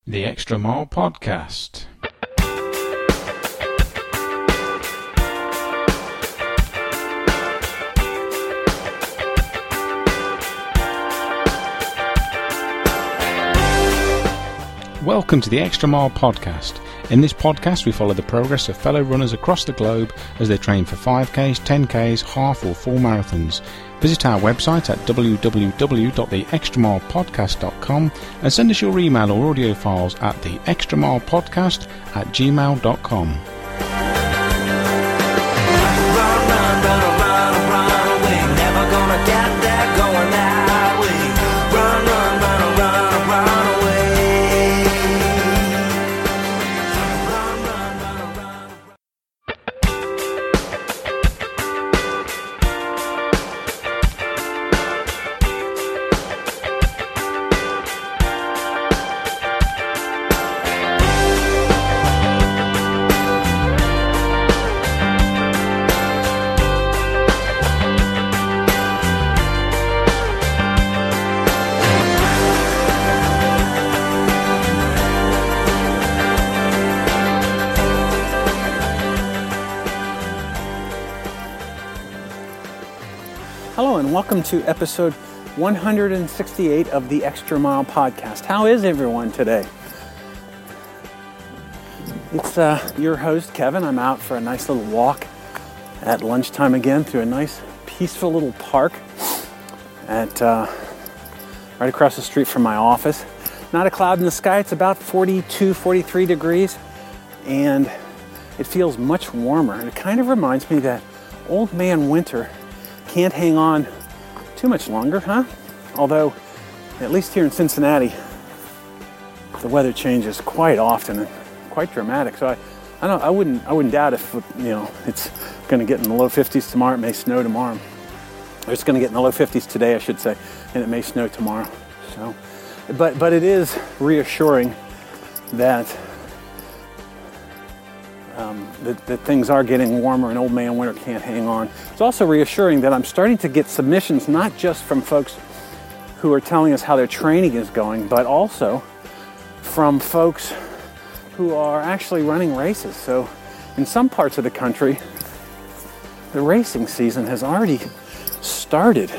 The Extra Mile Podcast. Welcome to the Extra Mile Podcast. In this podcast, we follow the progress of fellow runners across the globe as they train for 5Ks, 10Ks, half or full marathons. Visit our website at www.theextramilepodcast.com and send us your email or audio files at theextramilepodcast@gmail.com. Hello and welcome to episode 168 of the Extra Mile Podcast. How is everyone today? It's your host, Kevin. I'm out for a nice little walk at lunchtime again through a nice, peaceful little park at right across the street from my office. Not a cloud in the sky. It's about 42, 43 degrees, and it feels much warmer. And it kind of reminds me that old man winter can't hang on too much longer, huh? Although, at least here in Cincinnati, the weather changes quite often and quite dramatic. So I wouldn't doubt if it's going to get in the low 50s tomorrow. It may snow tomorrow. Or it's going to get in the low 50s today, I should say, and it may snow tomorrow. So, but it is reassuring that that things are getting warmer and old man winter can't hang on. It's also reassuring that I'm starting to get submissions not just from folks who are telling us how their training is going, but also from folks who are actually running races. So in some parts of the country, the racing season has already started.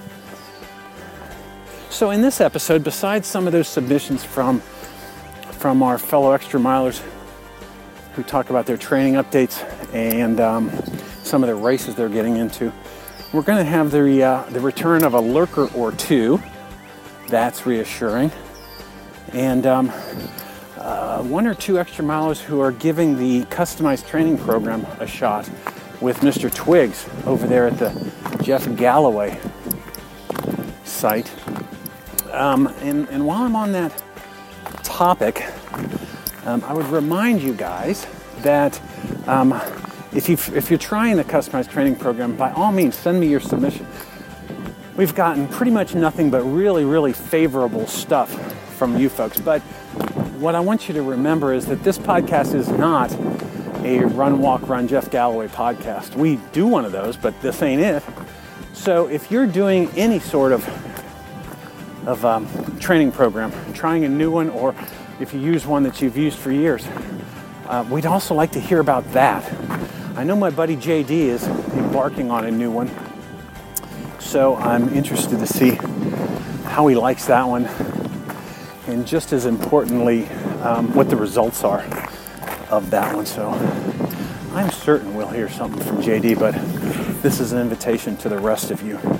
So in this episode, besides some of those submissions from our fellow extra milers who talk about their training updates and some of the races they're getting into, we're going to have the return of a lurker or two. That's reassuring. And one or two extra milers who are giving the customized training program a shot with Mr. Twiggs over there at the Jeff Galloway site. And while I'm on that topic, I would remind you guys that if you're trying the customized training program, by all means, send me your submission. We've gotten pretty much nothing but really, really favorable stuff from you folks. But what I want you to remember is that this podcast is not a Run, Walk, Run Jeff Galloway podcast. We do one of those, but this ain't it. So if you're doing any sort of training program, trying a new one, or if you use one that you've used for years, we'd also like to hear about that. I know my buddy JD is embarking on a new one, so I'm interested to see how he likes that one, and just as importantly, what the results are of that one. So I'm certain we'll hear something from JD, but this is an invitation to the rest of you.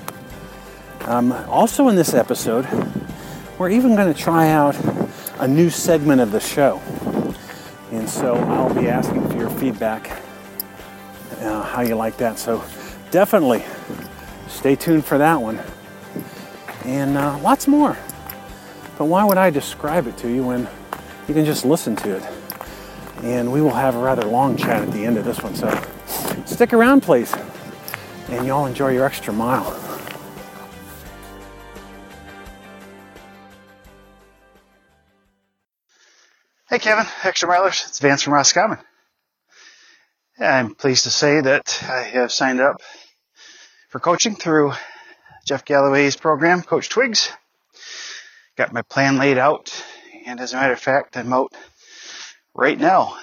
Also in this episode, we're even going to try out a new segment of the show. And so I'll be asking for your feedback, how you like that. So definitely stay tuned for that one. And lots more. But why would I describe it to you when you can just listen to it? And we will have a rather long chat at the end of this one. So stick around, please. And y'all enjoy your extra mile. Hey Kevin, Extra Milers, it's Vance from Roscommon. I'm pleased to say that I have signed up for coaching through Jeff Galloway's program, Coach Twiggs. Got my plan laid out And as a matter of fact, I'm out right now.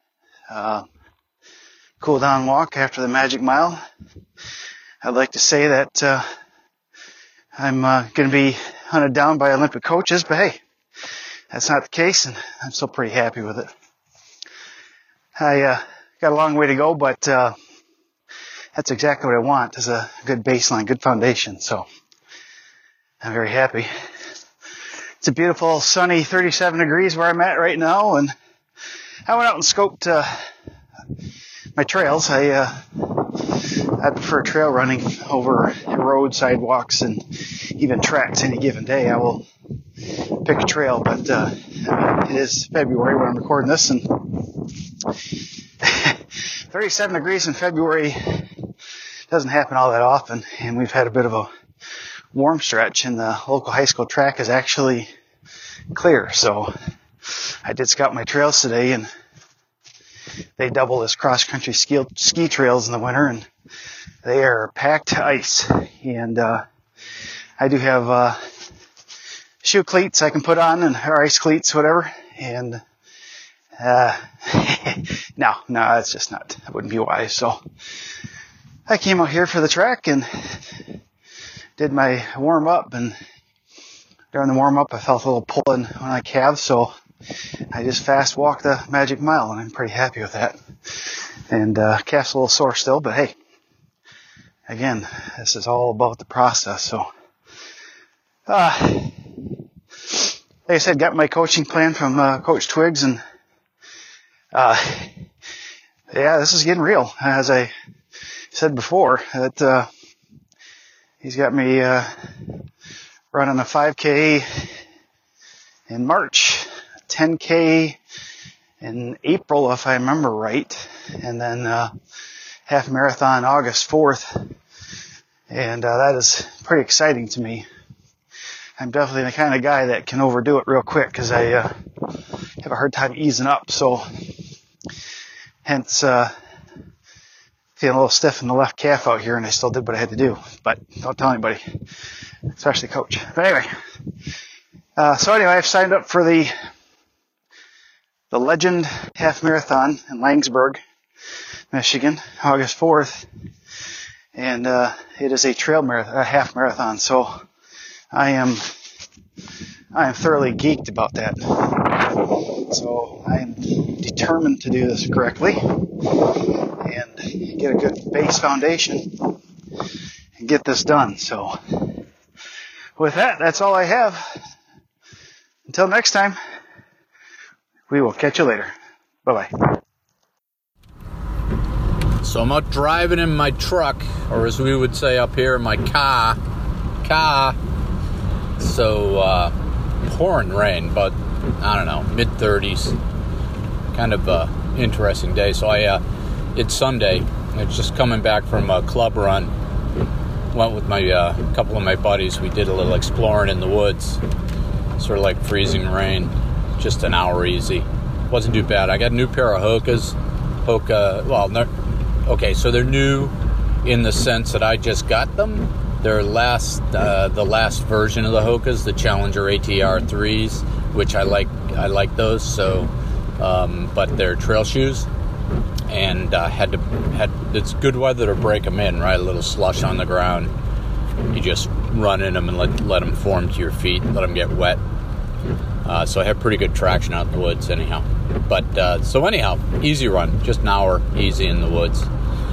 Cool down walk after the Magic Mile. I'd like to say that I'm going to be hunted down by Olympic coaches, but hey, that's not the case, and I'm still pretty happy with it. I got a long way to go, but that's exactly what I want, is a good baseline, good foundation, so I'm very happy. It's a beautiful, sunny 37 degrees where I'm at right now, and I went out and scoped my trails. I prefer trail running over road, sidewalks, and even tracks any given day. I will pick a trail, but it is February when I'm recording this, and 37 degrees in February doesn't happen all that often, and we've had a bit of a warm stretch, and the local high school track is actually clear. So I did scout my trails today, and they double as cross-country ski trails in the winter, and they are packed to ice. And I do have shoe cleats I can put on, or ice cleats, whatever. And no, it's just not. That wouldn't be wise. So I came out here for the track and did my warm up, and during the warm up I felt a little pull in my calves, so I just fast walked the Magic Mile, and I'm pretty happy with that. And calf's a little sore still, but hey, again, this is all about the process. So like I said, got my coaching plan from Coach Twiggs, and yeah, this is getting real. As I said before, that he's got me running a 5K in March, 10K in April, if I remember right, and then half marathon August 4th, and that is pretty exciting to me. I'm definitely the kind of guy that can overdo it real quick, because I have a hard time easing up, so hence feeling a little stiff in the left calf out here, and I still did what I had to do, but don't tell anybody, especially coach. But anyway, so anyway, I've signed up for the Legend Half Marathon in Laingsburg, Michigan, August 4th, and it is a trail half marathon, so I am thoroughly geeked about that. So I am determined to do this correctly and get a good base foundation and get this done. So with that, that's all I have. Until next time, we will catch you later. Bye-bye. So I'm out driving in my truck, or as we would say up here, my car. So, pouring rain, but I don't know, mid-30s. Kind of interesting day. So it's Sunday. It's just coming back from a club run. Went with my couple of my buddies. We did a little exploring in the woods. Sort of like freezing rain. Just an hour easy. Wasn't too bad. I got a new pair of Hokas. So they're new in the sense that I just got them. They're the last version of the Hokas, the Challenger ATR 3s, which I like those. So, but they're trail shoes, and it's good weather to break them in, right? A little slush on the ground. You just run in them and let them form to your feet, let them get wet. So I have pretty good traction out in the woods anyhow. But, easy run, just an hour easy in the woods.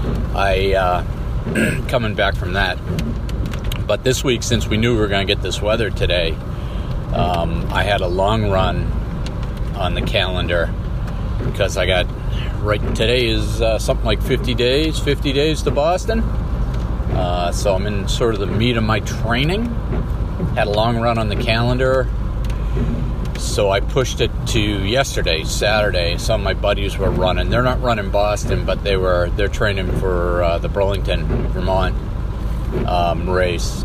Coming back from that. But this week, since we knew we were going to get this weather today, I had a long run on the calendar because I got, today is something like 50 days to Boston. So I'm in sort of the meat of my training. Had a long run on the calendar. So I pushed it to yesterday, Saturday. Some of my buddies were running. They're not running Boston, but they're training for the Burlington, Vermont race.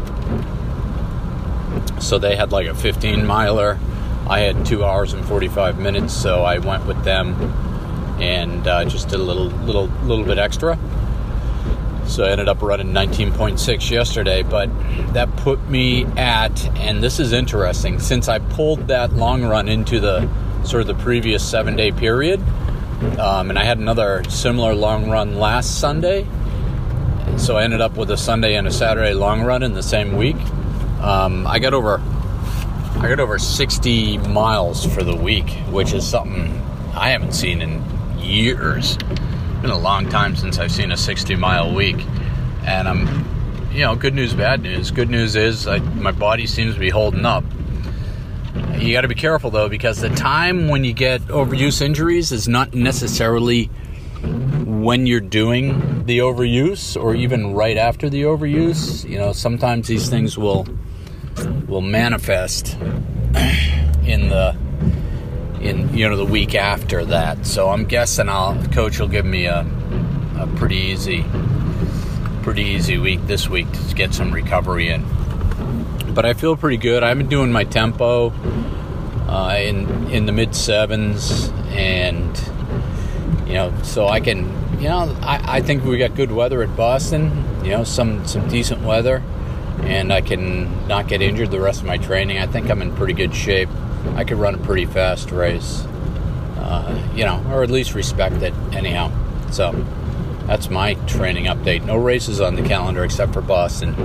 So they had like a 15-miler. I had 2 hours and 45 minutes, so I went with them and just did a little bit extra. So I ended up running 19.6 yesterday, but that put me at, and this is interesting, since I pulled that long run into the sort of the previous 7-day period, and I had another similar long run last Sunday, so I ended up with a Sunday and a Saturday long run in the same week. I got over 60 miles for the week, which is something I haven't seen in years. It's been a long time since I've seen a 60-mile week, and I'm, good news, bad news. Good news is my body seems to be holding up. You got to be careful though, because the time when you get overuse injuries is not necessarily when you're doing the overuse or even right after the overuse. Sometimes these things will manifest in the week after that. So I'm guessing coach will give me a pretty easy week this week to get some recovery in. But I feel pretty good. I've been doing my tempo in the mid 7s, and so I can, I think we got good weather at Boston. Some decent weather, and I can not get injured the rest of my training. I think I'm in pretty good shape. I could run a pretty fast race, or at least respect it anyhow. So that's my training update. No races on the calendar except for Boston.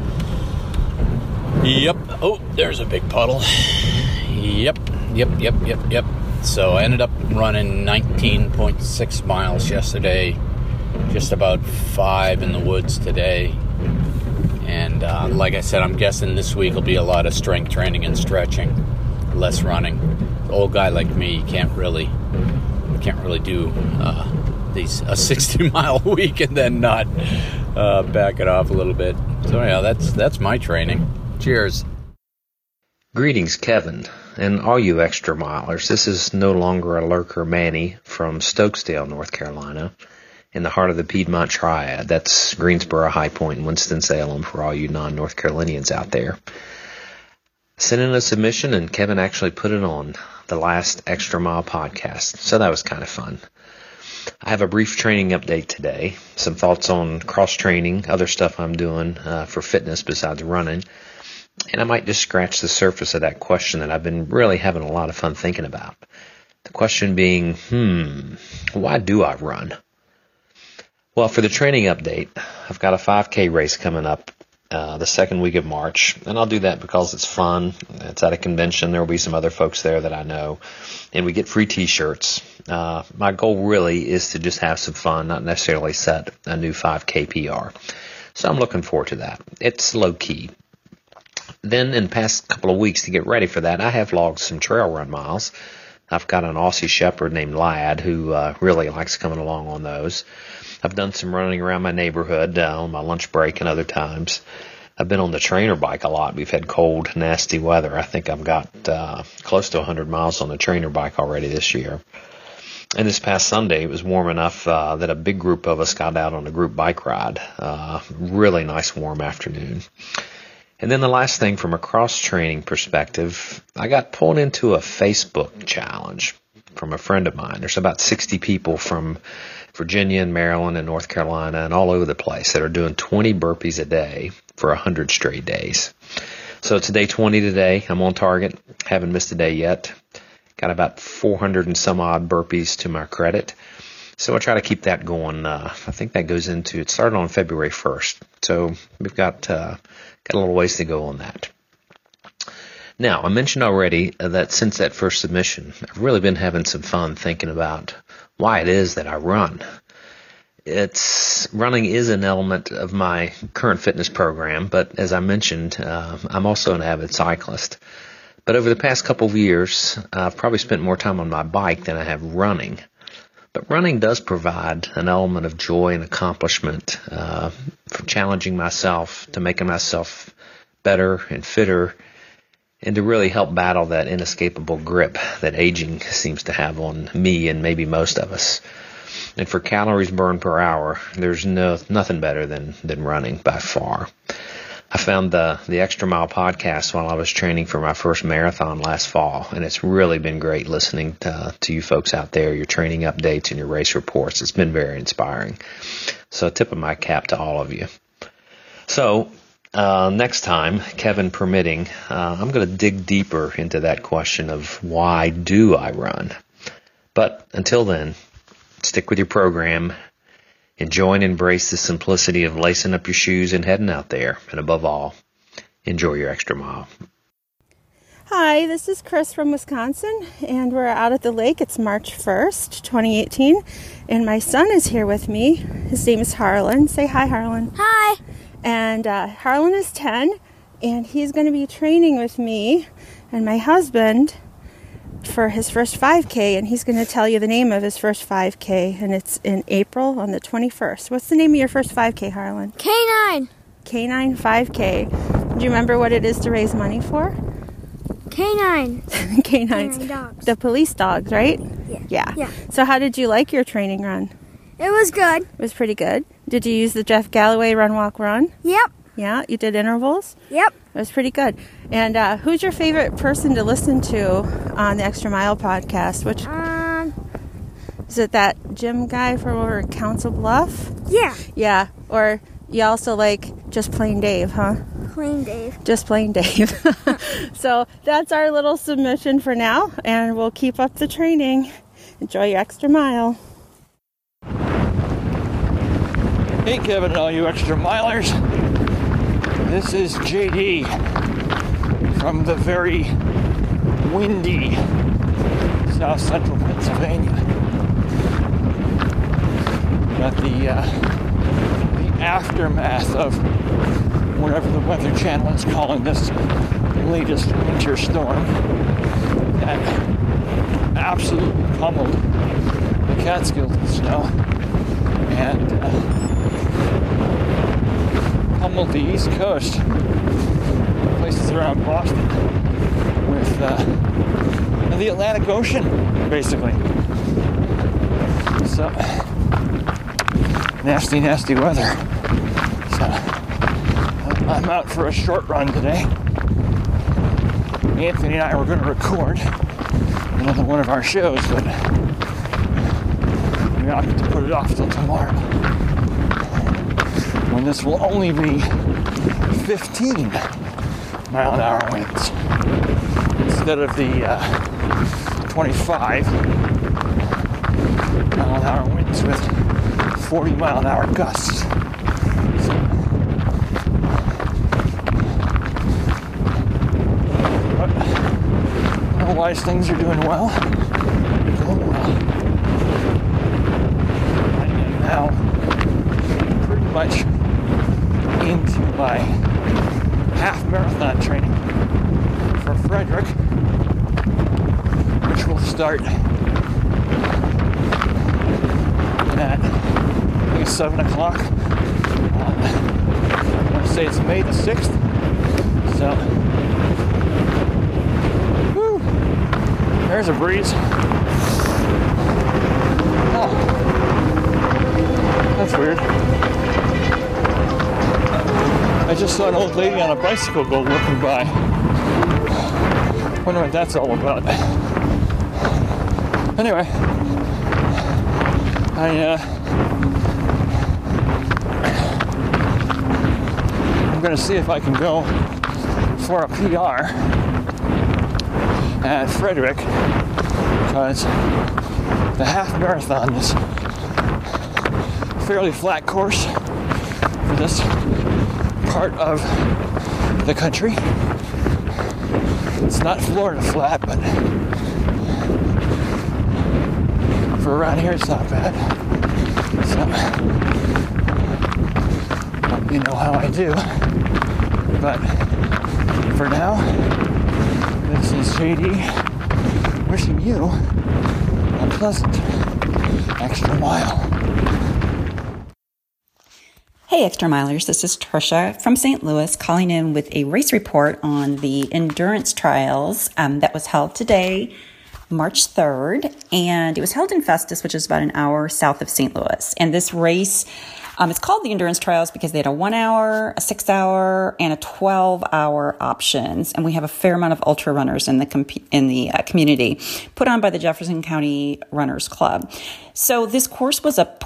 Yep. Oh, there's a big puddle. Yep. So I ended up running 19.6 miles yesterday, just about 5 in the woods today. And like I said, I'm guessing this week will be a lot of strength training and stretching, less running. An old guy like me can't really do a 60-mile week and then not back it off a little bit. So yeah, that's my training. Cheers. Greetings, Kevin, and all you extra milers. This is no longer a lurker Manny from Stokesdale, North Carolina, in the heart of the Piedmont Triad. That's Greensboro, High Point, and Winston-Salem for all you non-North Carolinians out there. Sent in a submission, and Kevin actually put it on the last Extra Mile podcast, so that was kind of fun. I have a brief training update today, some thoughts on cross-training, other stuff I'm doing for fitness besides running, and I might just scratch the surface of that question that I've been really having a lot of fun thinking about. The question being, why do I run? Well, for the training update, I've got a 5K race coming up the second week of March, and I'll do that because it's fun. It's at a convention. There will be some other folks there that I know, and we get free T-shirts. My goal really is to just have some fun, not necessarily set a new 5K PR. So I'm looking forward to that. It's low-key. Then in the past couple of weeks to get ready for that, I have logged some trail run miles. I've got an Aussie Shepherd named Lad who really likes coming along on those. I've done some running around my neighborhood on my lunch break and other times. I've been on the trainer bike a lot. We've had cold, nasty weather. I think I've got close to 100 miles on the trainer bike already this year. And this past Sunday, it was warm enough that a big group of us got out on a group bike ride. Really nice warm afternoon. And then the last thing from a cross-training perspective, I got pulled into a Facebook challenge from a friend of mine. There's about 60 people from Virginia and Maryland and North Carolina and all over the place that are doing 20 burpees a day for 100 straight days. So it's day 20 today. I'm on target. Haven't missed a day yet. Got about 400 and some odd burpees to my credit. So I try to keep that going. I think that goes into, it started on February 1st. So we've got a little ways to go on that. Now, I mentioned already that since that first submission, I've really been having some fun thinking about why it is that I run. Running is an element of my current fitness program, but as I mentioned, I'm also an avid cyclist. But over the past couple of years, I've probably spent more time on my bike than I have running. But running does provide an element of joy and accomplishment for challenging myself, to making myself better and fitter, and to really help battle that inescapable grip that aging seems to have on me and maybe most of us. And for calories burned per hour, there's nothing better than running by far. I found the Extra Mile podcast while I was training for my first marathon last fall, and it's really been great listening to you folks out there, your training updates and your race reports. It's been very inspiring. So tip of my cap to all of you. So next time, Kevin permitting, I'm going to dig deeper into that question of why do I run? But until then, stick with your program. Enjoy and embrace the simplicity of lacing up your shoes and heading out there. And above all, enjoy your extra mile. Hi, this is Chris from Wisconsin, and we're out at the lake. It's March 1st, 2018, and my son is here with me. His name is Harlan. Say hi, Harlan. Hi. And Harlan is 10, and he's going to be training with me and my husband for his first 5K, and he's going to tell you the name of his first 5K, and it's in April on the 21st. What's the name of your first 5K, Harlan? K9. K9 5K. Do you remember what it is to raise money for? K9. K9s. Dogs. The police dogs, right? Yeah. So how did you like your training run? It was good. It was pretty good. Did you use the Jeff Galloway Run, Walk, Run? Yep. Yeah, you did intervals? Yep. It was pretty good. And who's your favorite person to listen to on the Extra Mile podcast? Which is it, that Jim guy from over at Council Bluff? Yeah. Yeah. Or you also like Just Plain Dave, huh? Plain Dave. Just Plain Dave. So that's our little submission for now, and we'll keep up the training. Enjoy your extra mile. Hey Kevin and all you extra milers. This is JD from the very windy South Central Pennsylvania. Got the aftermath of whatever the Weather Channel is calling this latest winter storm that absolutely pummeled the Catskills with snow and pummeled the East Coast, places around Boston, with the Atlantic Ocean, basically. So, nasty, nasty weather. So, I'm out for a short run today. Anthony and I were going to record another one of our shows, but we opted to put it off till tomorrow, when this will only be 15 mile an hour winds instead of the 25 mile an hour winds with 40 mile an hour gusts. So, otherwise, things are doing well. Going well. I am now pretty much into my half marathon training for Frederick, which will start at I think 7 o'clock on, I want to say it's May the 6th. So, whew, there's a breeze. Oh, that's weird. I just saw an old lady on a bicycle go looking by. Wonder what that's all about. Anyway, I'm gonna see if I can go for a PR at Frederick, because the half marathon is a fairly flat course for this part of the country. It's not Florida flat, but for around here it's not bad. So, you know how I do. But for now, this is JD wishing you a pleasant extra mile. Hey Extra Milers, this is Trisha from St. Louis calling in with a race report on the endurance trials that was held today, March 3rd, and it was held in Festus, which is about an hour south of St. Louis. And this race It's called the Endurance Trials because they had a 1 hour, a 6 hour, and a 12-hour options. And we have a fair amount of ultra runners in the community, put on by the Jefferson County Runners Club. So this course was a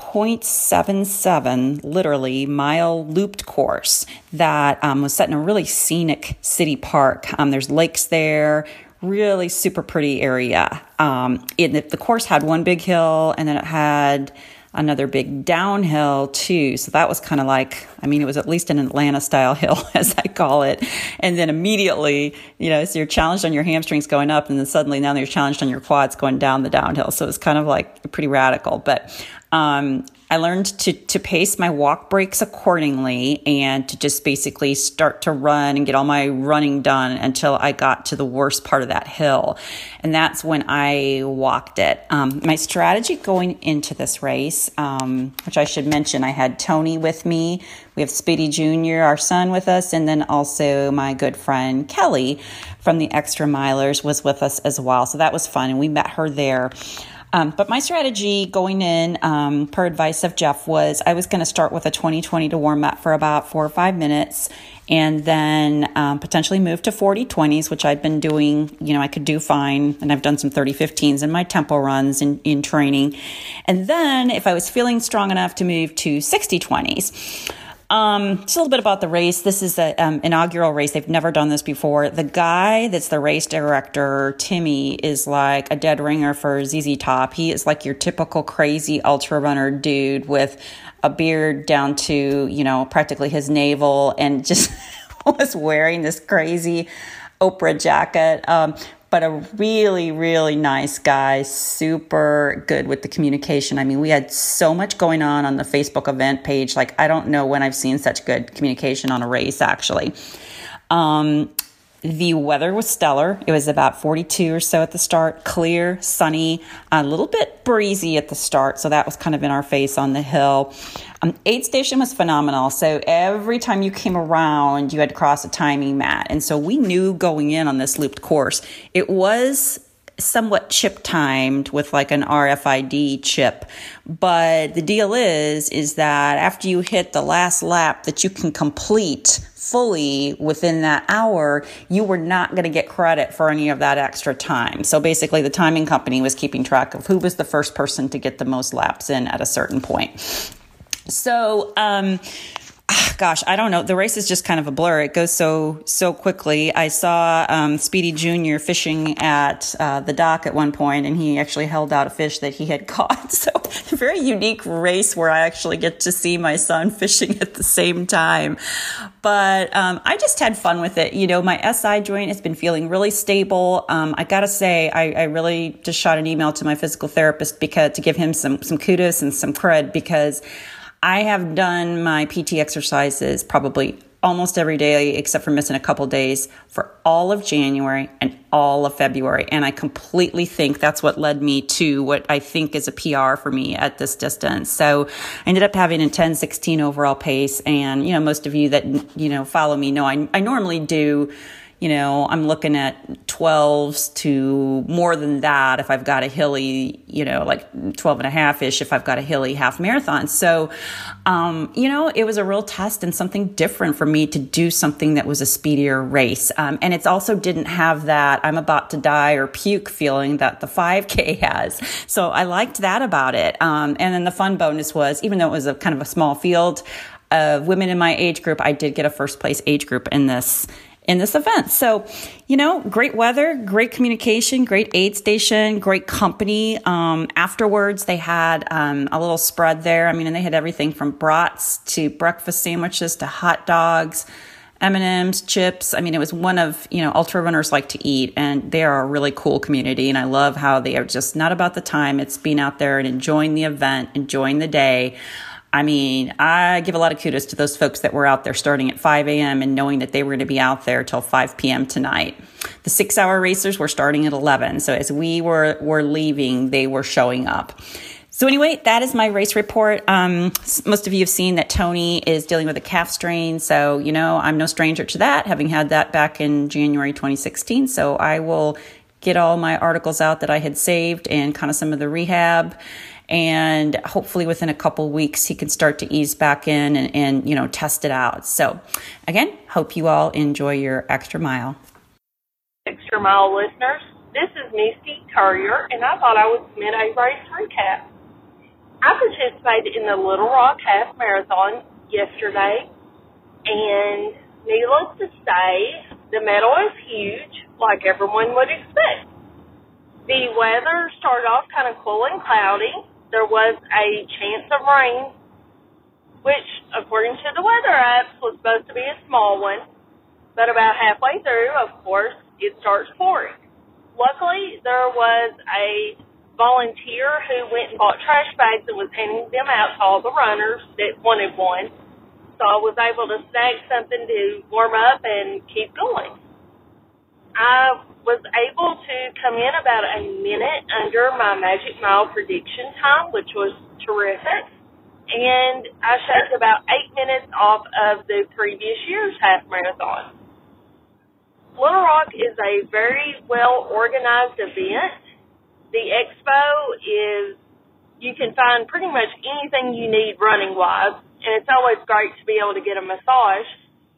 0.77, literally, mile looped course that was set in a really scenic city park. There's lakes there, really super pretty area. The course had one big hill, and then it had another big downhill too. So that was kind of like, it was at least an Atlanta style hill, as I call it. And then immediately, so you're challenged on your hamstrings going up, and then suddenly now you're challenged on your quads going down the downhill. So it's kind of like pretty radical. But I learned to pace my walk breaks accordingly and to just basically start to run and get all my running done until I got to the worst part of that hill. And that's when I walked it. My strategy going into this race, which I should mention, I had Tony with me. We have Speedy Jr., our son, with us. And then also my good friend Kelly from the Extra Milers was with us as well. So that was fun. And we met her there. But my strategy going in, per advice of Jeff, was I was going to start with a 20-20 to warm up for about 4 or 5 minutes, and then potentially move to 40-20s, which I'd been doing. I could do fine, and I've done some 30-15s in my tempo runs in training. And then if I was feeling strong enough to move to 60-20s. Just a little bit about the race. This is an inaugural race. They've never done this before. The guy that's the race director, Timmy, is like a dead ringer for ZZ Top. He is like your typical crazy ultra runner dude with a beard down to, practically his navel, and just was wearing this crazy Oprah jacket. But a really, really nice guy, super good with the communication. We had so much going on the Facebook event page. Like, I don't know when I've seen such good communication on a race, actually. The weather was stellar. It was about 42 or so at the start, clear, sunny, a little bit breezy at the start. So that was kind of in our face on the hill. Aid station was phenomenal. So every time you came around, you had to cross a timing mat. And so we knew going in on this looped course, it was somewhat chip timed with like an RFID chip. But the deal is that after you hit the last lap that you can complete fully within that hour, you were not going to get credit for any of that extra time. So basically the timing company was keeping track of who was the first person to get the most laps in at a certain point. So, I don't know. The race is just kind of a blur. It goes so quickly. I saw Speedy Jr. fishing at the dock at one point, and he actually held out a fish that he had caught. So a very unique race where I actually get to see my son fishing at the same time. But I just had fun with it. My SI joint has been feeling really stable. I got to say, I really just shot an email to my physical therapist to give him some kudos and some cred, because I have done my PT exercises probably almost every day, except for missing a couple days, for all of January and all of February. And I completely think that's what led me to what I think is a PR for me at this distance. So I ended up having a 10:16 overall pace. And, most of you that, follow me know I normally do, I'm looking at 12s to more than that if I've got a hilly, like 12 and a half-ish if I've got a hilly half marathon. So, it was a real test and something different for me to do something that was a speedier race. And it also didn't have that I'm about to die or puke feeling that the 5K has. So I liked that about it. And then the fun bonus was, even though it was a kind of a small field of women in my age group, I did get a first place age group in this event. So, great weather, great communication, great aid station, great company. Afterwards, they had a little spread there. And they had everything from brats to breakfast sandwiches to hot dogs, M&Ms, chips. It was one of, ultra runners like to eat, and they are a really cool community. And I love how they are just not about the time. It's being out there and enjoying the event, enjoying the day. I give a lot of kudos to those folks that were out there starting at 5 a.m. and knowing that they were going to be out there till 5 p.m. tonight. The 6-hour racers were starting at 11. So as we were leaving, they were showing up. So anyway, that is my race report. Most of you have seen that Tony is dealing with a calf strain. So, I'm no stranger to that, having had that back in January 2016. So I will get all my articles out that I had saved and kind of some of the rehab. And hopefully within a couple weeks, he can start to ease back in and test it out. So again, hope you all enjoy your extra mile. Extra Mile listeners, this is Misty Courier, and I thought I would submit a race recap. I participated in the Little Rock Half Marathon yesterday, and needless to say, the medal is huge, like everyone would expect. The weather started off kind of cool and cloudy. There was a chance of rain, which, according to the weather apps, was supposed to be a small one. But about halfway through, of course, it starts pouring. Luckily, there was a volunteer who went and bought trash bags and was handing them out to all the runners that wanted one. So I was able to snag something to warm up and keep going. I was able to come in about a minute under my Magic Mile prediction time, which was terrific. And I shaved about 8 minutes off of the previous year's half marathon. Little Rock is a very well-organized event. The expo is, you can find pretty much anything you need running-wise, and it's always great to be able to get a massage.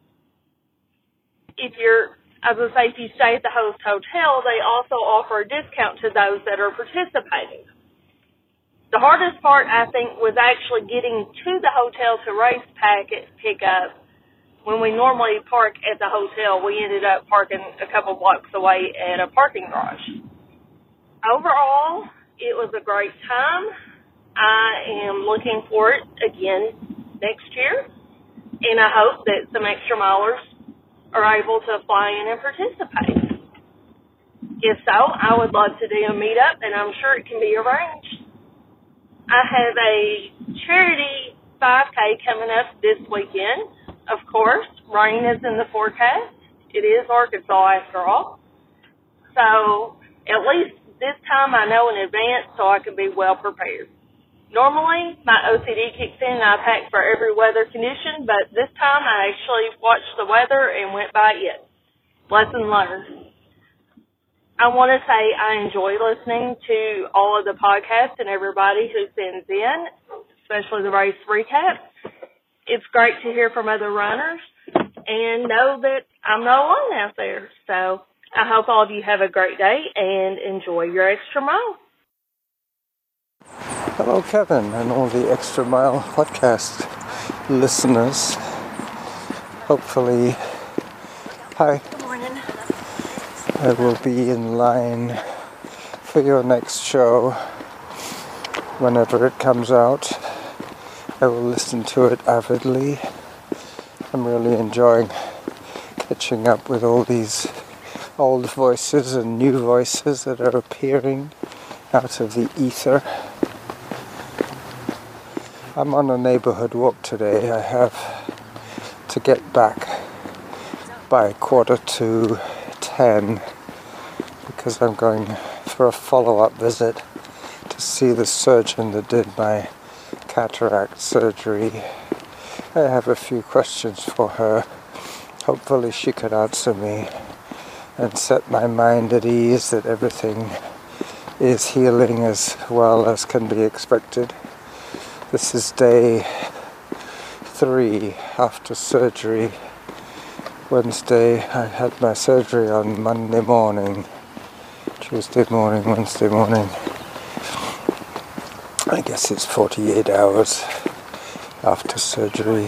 If you stay at the host hotel, they also offer a discount to those that are participating. The hardest part, I think, was actually getting to the hotel to race pick up. When we normally park at the hotel, we ended up parking a couple blocks away at a parking garage. Overall, it was a great time. I am looking for it again next year, and I hope that some extra milers are able to fly in and participate. If so, I would love to do a meetup, and I'm sure it can be arranged. I have a charity 5K coming up this weekend. Of course, rain is in the forecast. It is Arkansas after all. So at least this time I know in advance so I can be well prepared. Normally, my OCD kicks in and I pack for every weather condition, but this time I actually watched the weather and went by it. Lesson learned. I want to say I enjoy listening to all of the podcasts and everybody who sends in, especially the race recap. It's great to hear from other runners and know that I'm not alone out there. So I hope all of you have a great day and enjoy your extra mile. Hello, Kevin, and all the Extra Mile podcast listeners. Hopefully, hi. Good morning. I will be in line for your next show whenever it comes out. I will listen to it avidly. I'm really enjoying catching up with all these old voices and new voices that are appearing out of the ether. I'm on a neighborhood walk today. I have to get back by 9:45 because I'm going for a follow-up visit to see the surgeon that did my cataract surgery. I have a few questions for her. Hopefully she could answer me and set my mind at ease that everything is healing as well as can be expected. This is day 3 after surgery. Wednesday, I had my surgery on Monday morning, Tuesday morning, Wednesday morning. I guess it's 48 hours after surgery.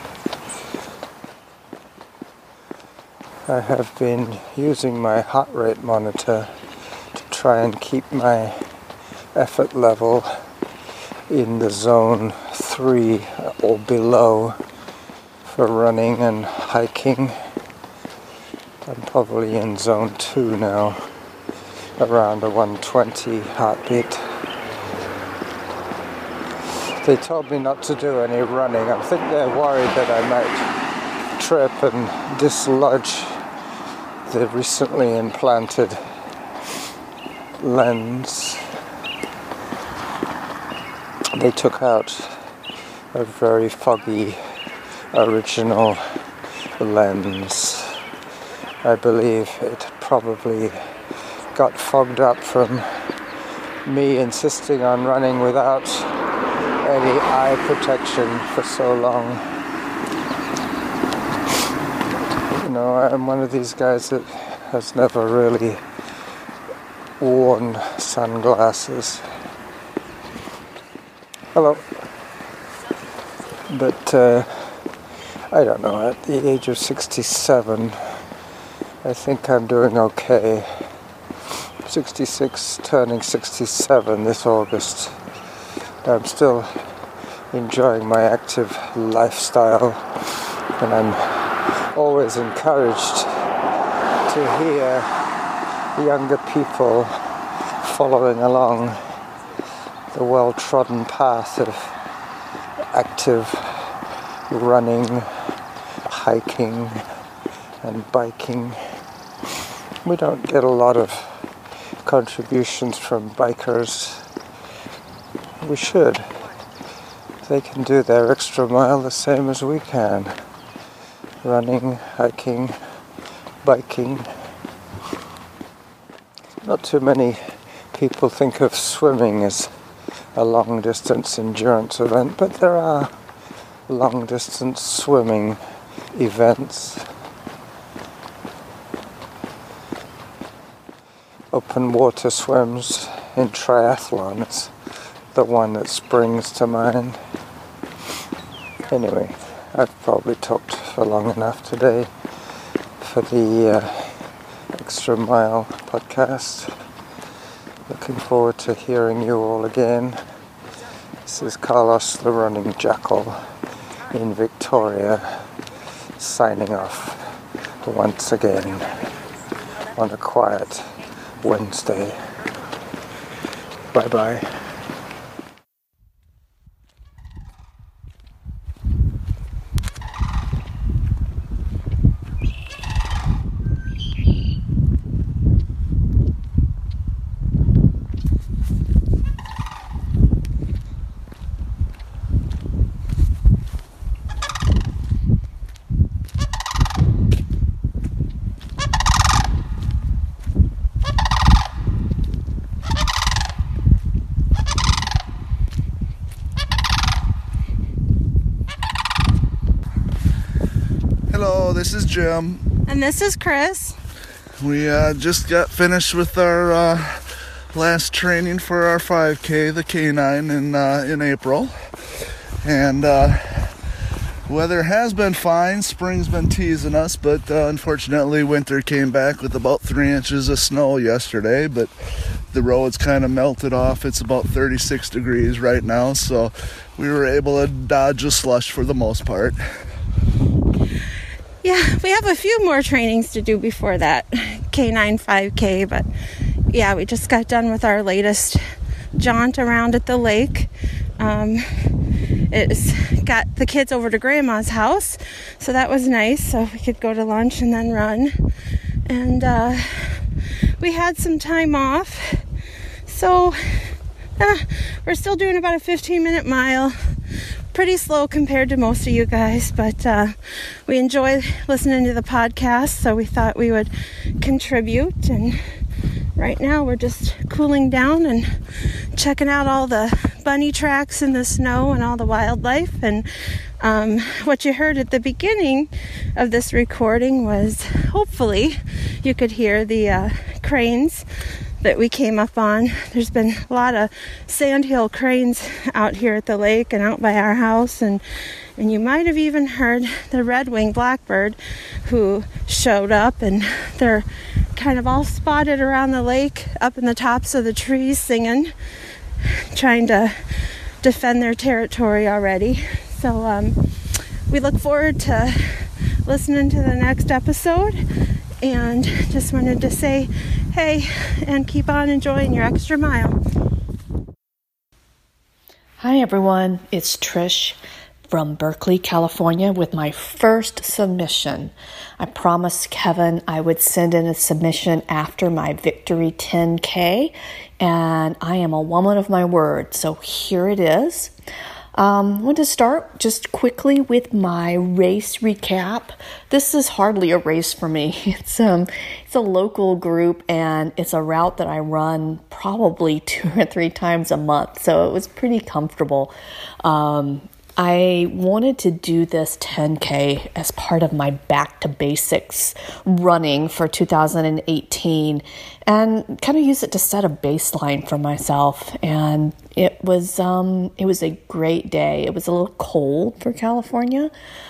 I have been using my heart rate monitor to try and keep my effort level in the zone 3 or below for running and hiking. I'm probably in zone 2 now, around a 120 heartbeat. They told me not to do any running. I think they're worried that I might trip and dislodge the recently implanted lens. They took out a very foggy original lens. I believe it probably got fogged up from me insisting on running without any eye protection for so long. You know, I'm one of these guys that has never really worn sunglasses. Hello. But I don't know, at the age of 67, I think I'm doing okay. 66, turning 67 this August. I'm still enjoying my active lifestyle, and I'm always encouraged to hear younger people following along the well-trodden path of active running, hiking, and biking. We don't get a lot of contributions from bikers. We should. They can do their extra mile the same as we can. Running, hiking, biking. Not too many people think of swimming as a long-distance endurance event, but there are long-distance swimming events. Open water swims in triathlon is the one that springs to mind. Anyway, I've probably talked for long enough today for the Extra Mile podcast. Looking forward to hearing you all again. This is Carlos the Running Jackal in Victoria, signing off once again on a quiet Wednesday. Bye-bye. Hello, this is Jim. And this is Chris. We just got finished with our last training for our 5K, the K9, in April. And weather has been fine. Spring's been teasing us, but unfortunately winter came back with about 3 inches of snow yesterday. But the roads kind of melted off. It's about 36 degrees right now, so we were able to dodge a slush for the most part. Yeah, we have a few more trainings to do before that K9 5K, but yeah, we just got done with our latest jaunt around at the lake. It's got the kids over to Grandma's house, so that was nice, so we could go to lunch and then run. And we had some time off, so we're still doing about a 15-minute mile. Pretty slow compared to most of you guys, but we enjoy listening to the podcast, so we thought we would contribute. And right now we're just cooling down and checking out all the bunny tracks in the snow and all the wildlife. And what you heard at the beginning of this recording was, hopefully you could hear the cranes that we came up on. There's been a lot of sandhill cranes out here at the lake and out by our house, and you might have even heard the red-winged blackbird who showed up, and they're kind of all spotted around the lake up in the tops of the trees singing, trying to defend their territory already. So we look forward to listening to the next episode, and just wanted to say hey and keep on enjoying your extra mile. Hi everyone, it's Trish from Berkeley, California with my first submission. I promised Kevin I would send in a submission after my Victory 10K, and I am a woman of my word, so here it is. I want to start just quickly with my race recap. This is hardly a race for me. It's a local group, and it's a route that I run probably 2 or 3 times a month, so it was pretty comfortable. I wanted to do this 10K as part of my Back to Basics running for 2018 and kind of use it to set a baseline for myself. And it was a great day. It was a little cold for California.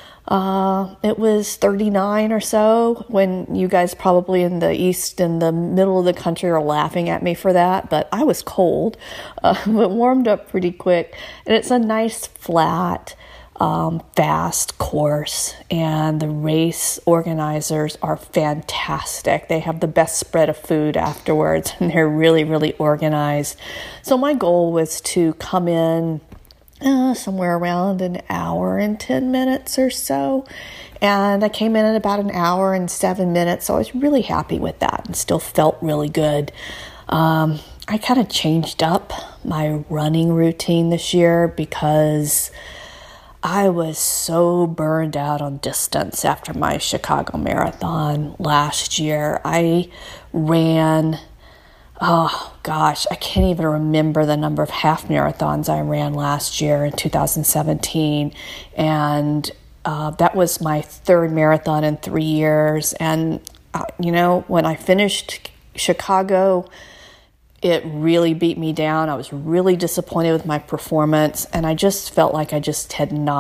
It was 39 or so when you guys probably in the east and the middle of the country are laughing at me for that, but I was cold, but warmed up pretty quick. And it's a nice flat, fast course, and the race organizers are fantastic. They have the best spread of food afterwards, and they're really, really organized. So my goal was to come in somewhere around an hour and 10 minutes or so. And I came in at about an hour and 7 minutes. So I was really happy with that and still felt really good. I kind of changed up my running routine this year because I was so burned out on distance after my Chicago Marathon last year. I ran... Oh gosh, I can't even remember the number of half marathons I ran last year in 2017. And that was my 3rd marathon in 3 years. And, when I finished Chicago, it really beat me down. I was really disappointed with my performance. And I just felt like I just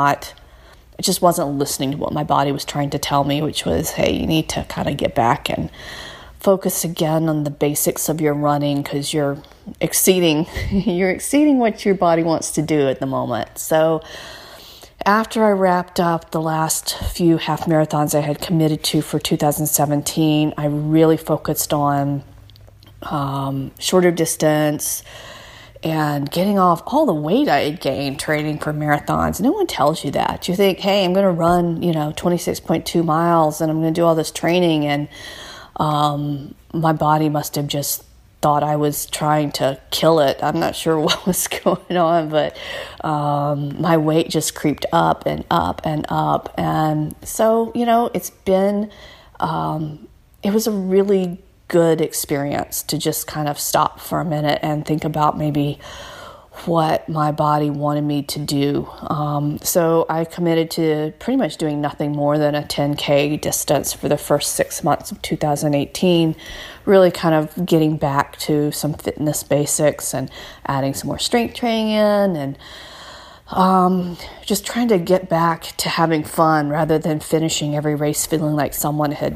wasn't listening to what my body was trying to tell me, which was, hey, you need to kind of get back and focus again on the basics of your running because you're exceeding what your body wants to do at the moment. So after I wrapped up the last few half marathons I had committed to for 2017, I really focused on shorter distance and getting off all the weight I had gained training for marathons. No one tells you that. You think, hey, I'm going to run, 26.2 miles and I'm going to do all this training, and my body must have just thought I was trying to kill it. I'm not sure what was going on, but my weight just creeped up and up and up. And so, it's been, it was a really good experience to just kind of stop for a minute and think about maybe what my body wanted me to do. So I committed to pretty much doing nothing more than a 10K distance for the first 6 months of 2018, really kind of getting back to some fitness basics and adding some more strength training in, and just trying to get back to having fun rather than finishing every race feeling like someone had,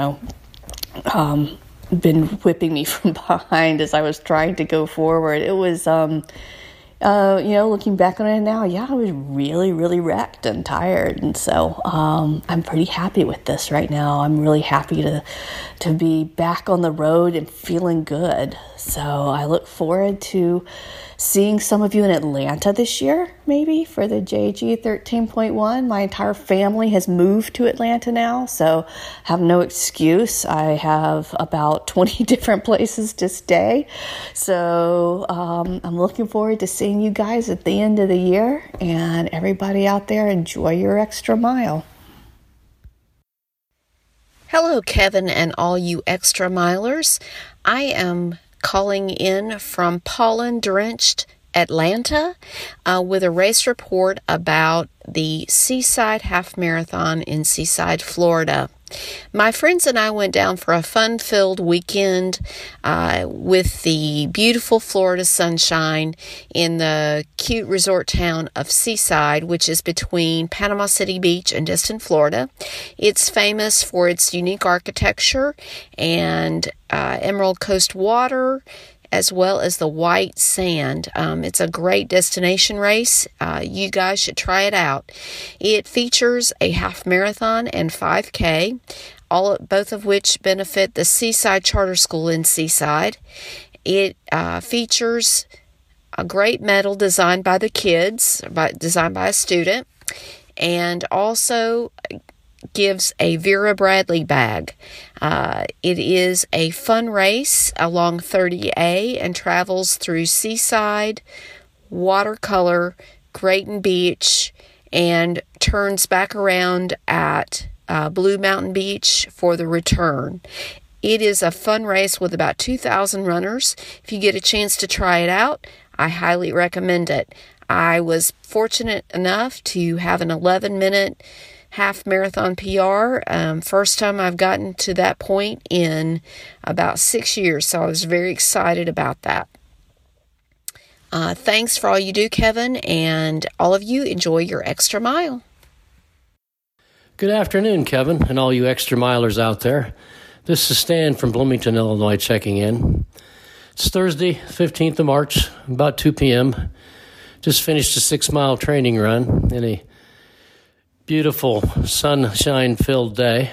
been whipping me from behind as I was trying to go forward. It was, looking back on it now, I was really, really wrecked and tired. And so I'm pretty happy with this right now. I'm really happy to be back on the road and feeling good. So I look forward to seeing some of you in Atlanta this year, maybe for the JG 13.1. My entire family has moved to Atlanta now, so I have no excuse. I have about 20 different places to stay. So I'm looking forward to seeing you guys at the end of the year, and everybody out there, enjoy your extra mile. Hello, Kevin, and all you extra milers. I am calling in from pollen-drenched Atlanta with a race report about the Seaside Half Marathon in Seaside, Florida. My friends and I went down for a fun-filled weekend with the beautiful Florida sunshine in the cute resort town of Seaside, which is between Panama City Beach and Destin, Florida. It's famous for its unique architecture and Emerald Coast water, as well as the white sand. It's a great destination race. You guys should try it out. It features a half marathon and 5K, both of which benefit the Seaside Charter School in Seaside. It features a great medal designed by the kids, designed by a student, and also gives a Vera Bradley bag. It is a fun race along 30A and travels through Seaside, Watercolor, Grayton Beach and turns back around at Blue Mountain Beach for the return. It is a fun race with about 2,000 runners. If you get a chance to try it out, I highly recommend it. I was fortunate enough to have an 11-minute half marathon PR. First time I've gotten to that point in about 6 years, so I was very excited about that. Thanks for all you do, Kevin, and all of you enjoy your extra mile. Good afternoon, Kevin, and all you extra milers out there. This is Stan from Bloomington, Illinois, checking in. It's Thursday, 15th of March, about 2 p.m. Just finished a 6-mile training run in a beautiful sunshine-filled day.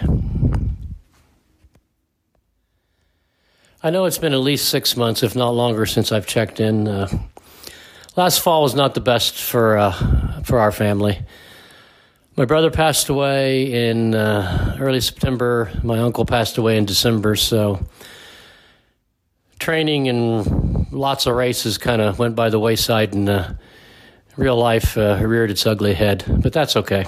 I know it's been at least 6 months, if not longer, since I've checked in. Last fall was not the best for our family. My brother passed away in early September. My uncle passed away in December, so training and lots of races kind of went by the wayside, and real life reared its ugly head, but that's okay.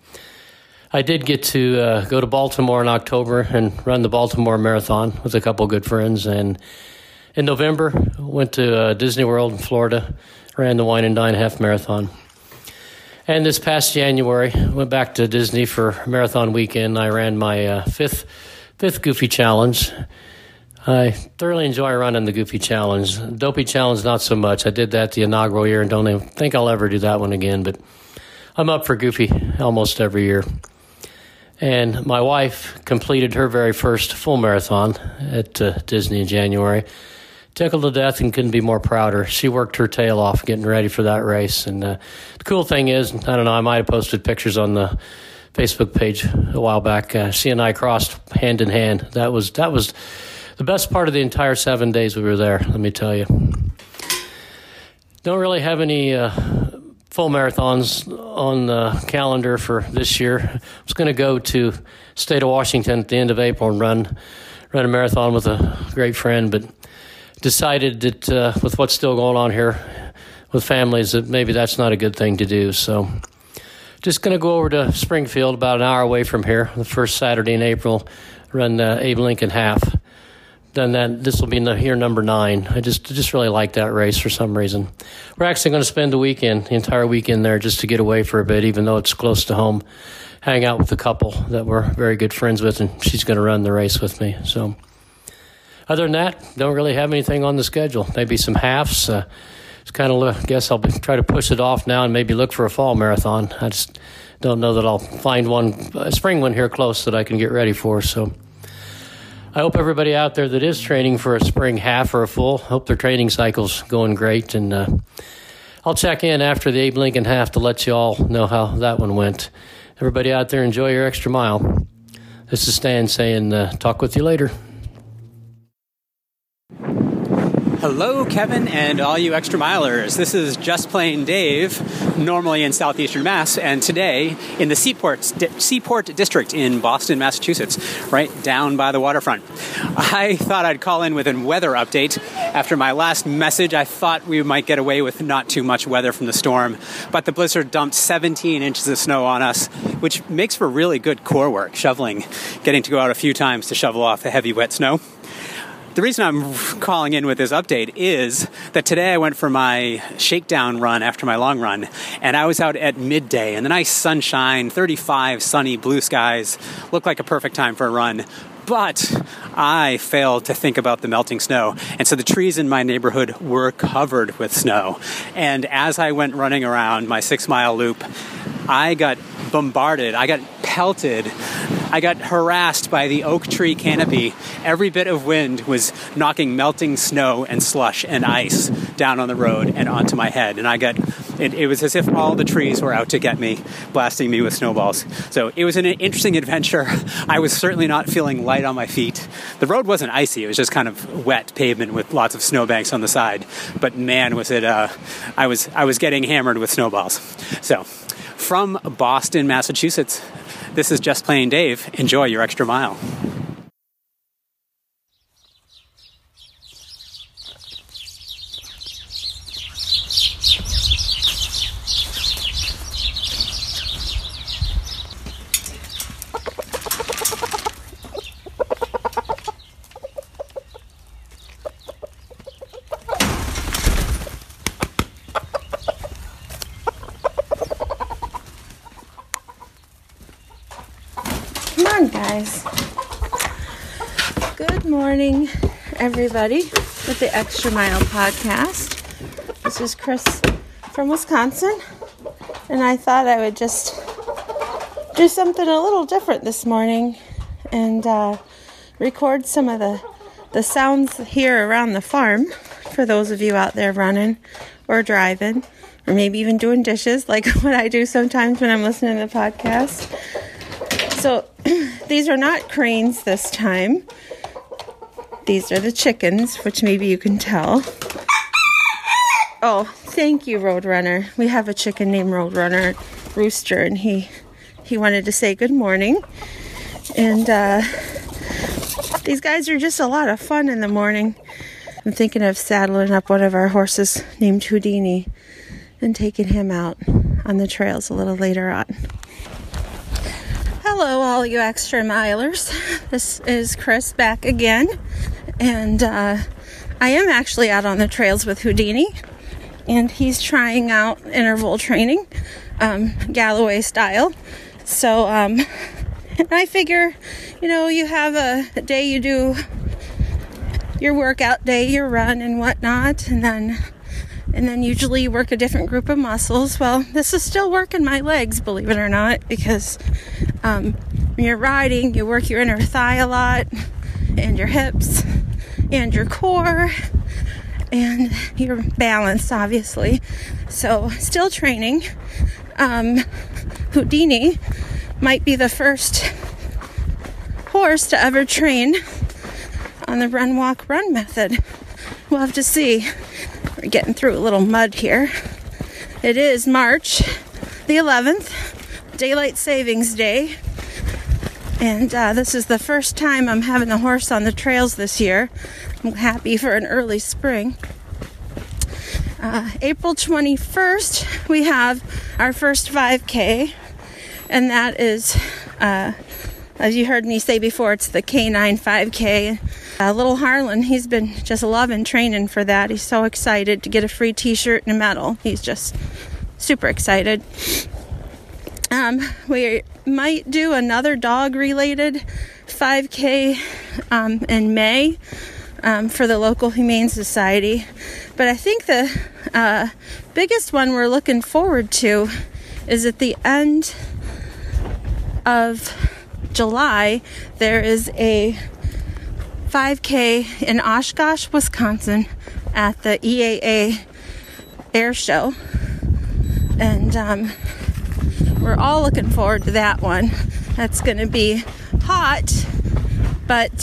I did get to go to Baltimore in October and run the Baltimore Marathon with a couple of good friends, and in November went to Disney World in Florida, ran the Wine and Dine Half Marathon. And this past January, went back to Disney for Marathon Weekend. I ran my fifth Goofy Challenge. I thoroughly enjoy running the Goofy Challenge. Dopey Challenge, not so much. I did that the inaugural year and don't even think I'll ever do that one again, but I'm up for Goofy almost every year. And my wife completed her very first full marathon at Disney in January. Tickled to death and couldn't be more prouder. She worked her tail off getting ready for that race. And the cool thing is, I don't know, I might have posted pictures on the Facebook page a while back. She and I crossed hand in hand. That was the best part of the entire 7 days we were there, let me tell you. Don't really have any full marathons on the calendar for this year. I was going to go to state of Washington at the end of April and run a marathon with a great friend, but decided that with what's still going on here with families, that maybe that's not a good thing to do. So just going to go over to Springfield, about an hour away from here, the first Saturday in April, run Abe Lincoln Half. Done that. This will be year number 9. I just really like that race for some reason. We're actually going to spend the entire weekend there, just to get away for a bit, even though it's close to home. Hang out with a couple that we're very good friends with, and she's going to run the race with me. So other than that, don't really have anything on the schedule. Maybe some halves. It's kind of, I guess I'll try to push it off now and maybe look for a fall marathon. I just don't know that I'll find a spring one here close that I can get ready for. So I hope everybody out there that is training for a spring half or a full, hope their training cycle's going great. And I'll check in after the Abe Lincoln Half to let you all know how that one went. Everybody out there, enjoy your extra mile. This is Stan saying, talk with you later. Hello, Kevin, and all you extra milers. This is Just Plain Dave, normally in southeastern Mass, and today in the Seaport District in Boston, Massachusetts, right down by the waterfront. I thought I'd call in with a weather update. After my last message, I thought we might get away with not too much weather from the storm, but the blizzard dumped 17 inches of snow on us, which makes for really good core work, shoveling, getting to go out a few times to shovel off the heavy, wet snow. The reason I'm calling in with this update is that today I went for my shakedown run after my long run, and I was out at midday in the nice sunshine, 35, sunny, blue skies. Looked like a perfect time for a run. But I failed to think about the melting snow, and so the trees in my neighborhood were covered with snow. And as I went running around my 6-mile loop, I got bombarded, I got pelted, I got harassed by the oak tree canopy. Every bit of wind was knocking melting snow and slush and ice down on the road and onto my head. And it was as if all the trees were out to get me, blasting me with snowballs. So it was an interesting adventure. I was certainly not feeling light on my feet. The road wasn't icy. It was just kind of wet pavement with lots of snowbanks on the side. But man, was it, I was getting hammered with snowballs. So from Boston, Massachusetts, this is Just Plain Dave. Enjoy your extra mile. on, guys. Good morning, everybody, with the Extra Mile podcast. This is Chris from Wisconsin, and I thought I would just do something a little different this morning and record some of the sounds here around the farm for those of you out there running or driving or maybe even doing dishes like what I do sometimes when I'm listening to the podcast. So these are not cranes this time. These are the chickens, which maybe you can tell. Oh, thank you, Roadrunner. We have a chicken named Roadrunner, Rooster, and he wanted to say good morning. And these guys are just a lot of fun in the morning. I'm thinking of saddling up one of our horses named Houdini and taking him out on the trails a little later on. Hello, all you extra milers. This is Chris back again. And I am actually out on the trails with Houdini. And he's trying out interval training, Galloway style. So I figure, you have a day you do your workout day, your run and whatnot, and then usually you work a different group of muscles. Well, this is still working my legs, believe it or not, because when you're riding, you work your inner thigh a lot, and your hips, and your core, and your balance, obviously. So, still training. Houdini might be the first horse to ever train on the run, walk, run method. We'll have to see. We're getting through a little mud here. It is March the 11th, Daylight Savings Day. And this is the first time I'm having the horse on the trails this year. I'm happy for an early spring. April 21st, we have our first 5K. And that is, as you heard me say before, it's the K9 5K. Little Harlan, he's been just loving training for that. He's so excited to get a free t-shirt and a medal. He's just super excited. We might do another dog-related 5K in May for the local Humane Society. But I think the biggest one we're looking forward to is at the end of July. There is a 5K in Oshkosh, Wisconsin at the EAA Air Show. And we're all looking forward to that one. That's going to be hot, but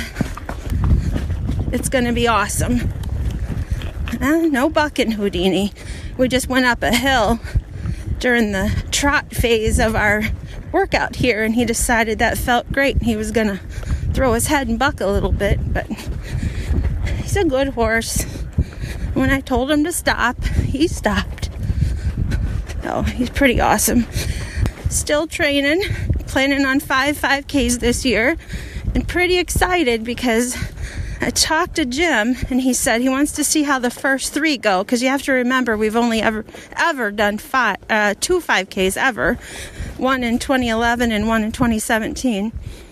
it's going to be awesome. No bucking, Houdini. We just went up a hill during the trot phase of our workout here, and he decided that felt great. He was going to throw his head and buck a little bit, but he's a good horse. When I told him to stop, he stopped. Oh, he's pretty awesome. Still training, planning on 5Ks this year, and pretty excited because I talked to Jim, and he said he wants to see how the first 3 go, because you have to remember we've only ever done 2 5Ks ever, one in 2011 and one in 2017.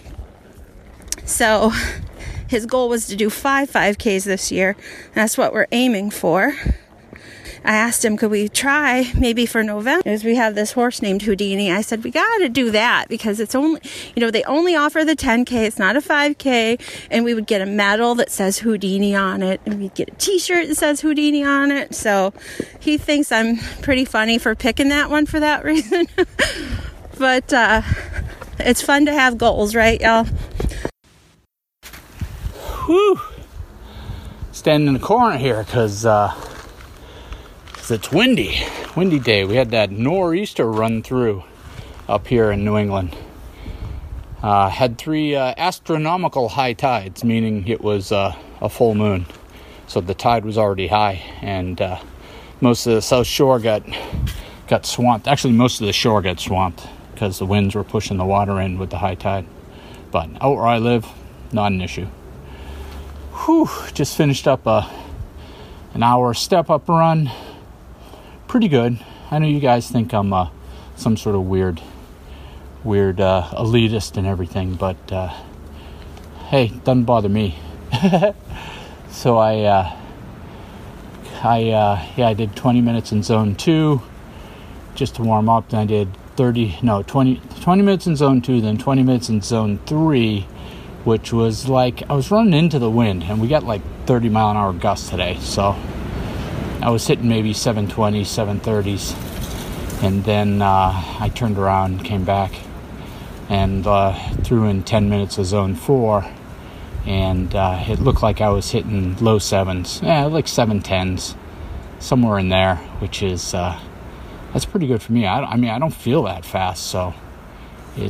So his goal was to do 5 5Ks this year. That's what we're aiming for. I asked him, could we try maybe for November? As we have this horse named Houdini, I said, we got to do that because it's only, they only offer the 10K. It's not a 5K. And we would get a medal that says Houdini on it. And we'd get a t-shirt that says Houdini on it. So he thinks I'm pretty funny for picking that one for that reason. But it's fun to have goals, right, y'all? Whew. Standing in the corner here because it's windy day. We had that nor'easter run through up here in New England. Had 3 astronomical high tides, meaning it was a full moon. So the tide was already high, and most of the South Shore got swamped. Actually, most of the shore got swamped because the winds were pushing the water in with the high tide. But out where I live, not an issue. Whew, just finished up an hour step-up run. Pretty good. I know you guys think I'm some sort of weird weird elitist and everything, but hey, doesn't bother me. So I did 20 minutes in zone 2 just to warm up. Then I did 20 minutes in zone 2, then 20 minutes in zone 3, which was like, I was running into the wind, and we got like 30 mile an hour gusts today, so I was hitting maybe 720s, 730s, and then I turned around and came back and threw in 10 minutes of zone 4, and it looked like I was hitting low 7s, like 710s, somewhere in there, which is that's pretty good for me. I don't feel that fast, so it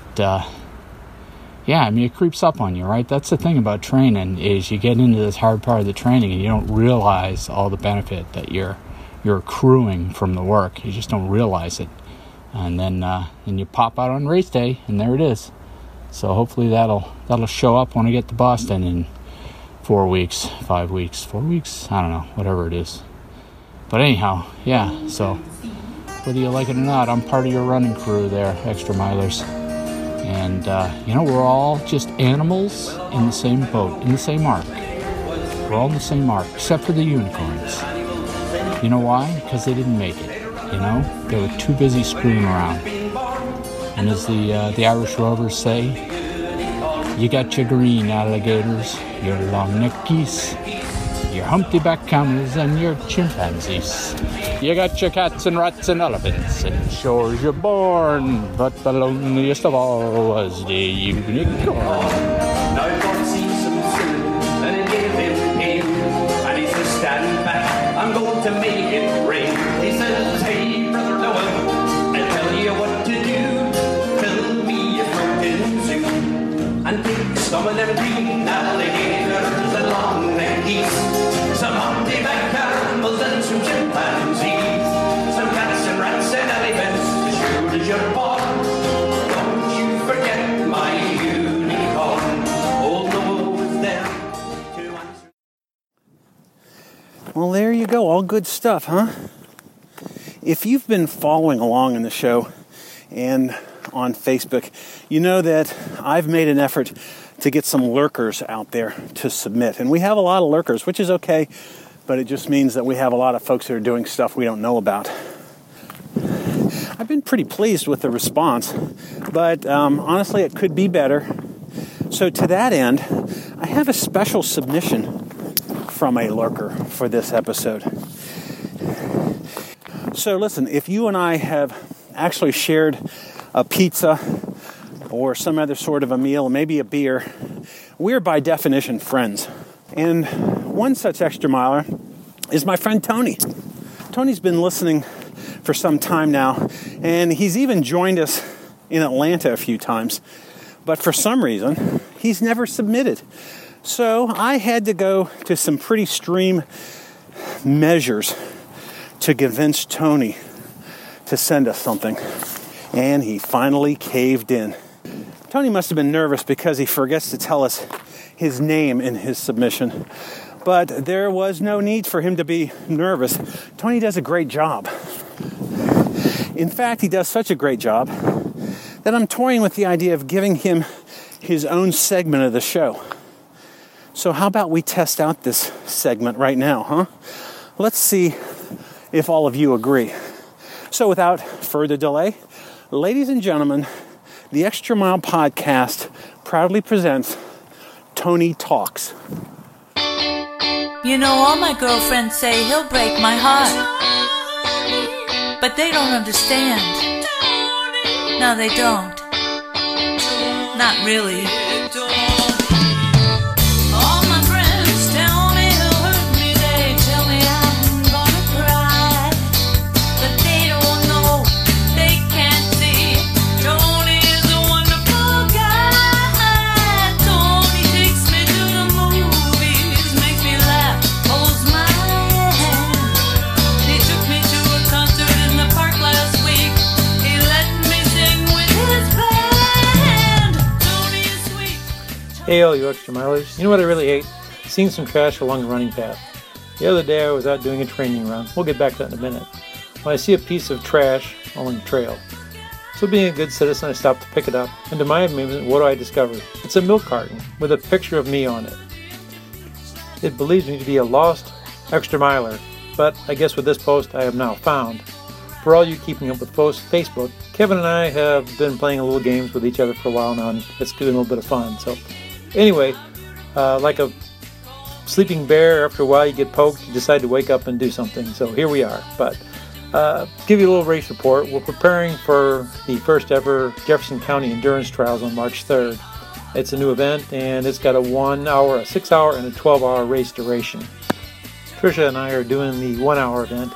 it creeps up on you, right? That's the thing about training, is you get into this hard part of the training and you don't realize all the benefit that you're accruing from the work. You just don't realize it, and then you pop out on race day, and there it is. So hopefully that'll show up when I get to Boston in 4 weeks, 5 weeks, 4 weeks, I don't know, whatever it is. But anyhow, yeah, so whether you like it or not, I'm part of your running crew there, Extra Milers. And, we're all just animals in the same boat, in the same ark. We're all in the same ark, except for the unicorns. You know why? Because they didn't make it, They were too busy screwing around. And as the Irish Rovers say, you got your green alligators, your long-necked geese, your humpty-back camels, and your chimpanzees. You got your cats and rats and elephants, and sure as you're born, but the loneliest of all was the unicorn. Now God sees him soon, and it gave him pain, and he says, stand back, I'm going to make it rain. He says, hey, brother Noah, I'll tell you what to do. Fill me a protein soup, and take some of them green alligators and long-necked geese, some humpty-back camels and some chimpanzees, some cats and rats and elephants, as sure as you're born. Don't you forget my unicorn. Old Noah was there to answer. Well, there you go. All good stuff, huh? If you've been following along in the show and on Facebook, you know that I've made an effort to get some lurkers out there to submit. And we have a lot of lurkers, which is okay, but it just means that we have a lot of folks that are doing stuff we don't know about. I've been pretty pleased with the response, but honestly, it could be better. So to that end, I have a special submission from a lurker for this episode. So listen, if you and I have actually shared a pizza or some other sort of a meal, maybe a beer, we're by definition friends. And one such extra miler is my friend Tony. Tony's been listening for some time now, and he's even joined us in Atlanta a few times. But for some reason, he's never submitted. So I had to go to some pretty extreme measures to convince Tony to send us something. And he finally caved in. Tony must have been nervous because he forgets to tell us his name in his submission. But there was no need for him to be nervous. Tony does a great job. In fact, he does such a great job that I'm toying with the idea of giving him his own segment of the show. So how about we test out this segment right now, huh? Let's see if all of you agree. So without further delay, ladies and gentlemen, the Extra Mile Podcast proudly presents Tony Talks. You know, all my girlfriends say he'll break my heart, but they don't understand. No, they don't. Not really. All my friends tell me he'll hurt me. They tell me I'm gonna cry, but they don't know, they can't see. Tony is a wonderful guy. Tony takes me to the movies, makes me laugh, holds my hand. He took me to a concert in the park last week. He let me sing with his band. Tony is sweet. Hey, all you extra milers. You know what I really hate? Seeing some trash along the running path. The other day I was out doing a training run. We'll get back to that in a minute. When I see a piece of trash along the trail, So being a good citizen, I stopped to pick it up, and to my amazement, what do I discover? It's a milk carton with a picture of me on it. It believes me to be a lost extra miler, but I guess with this post I have now found. For all you keeping up with Facebook, Kevin and I have been playing a little games with each other for a while now, and it's doing a little bit of fun. So anyway, like a sleeping bear, after a while you get poked, you decide to wake up and do something. So here we are. But give you a little race report. We're preparing for the first ever Jefferson County Endurance Trials on March 3rd. It's a new event, and it's got a 1 hour, a 6 hour, and a 12-hour race duration. Tricia and I are doing the 1 hour event.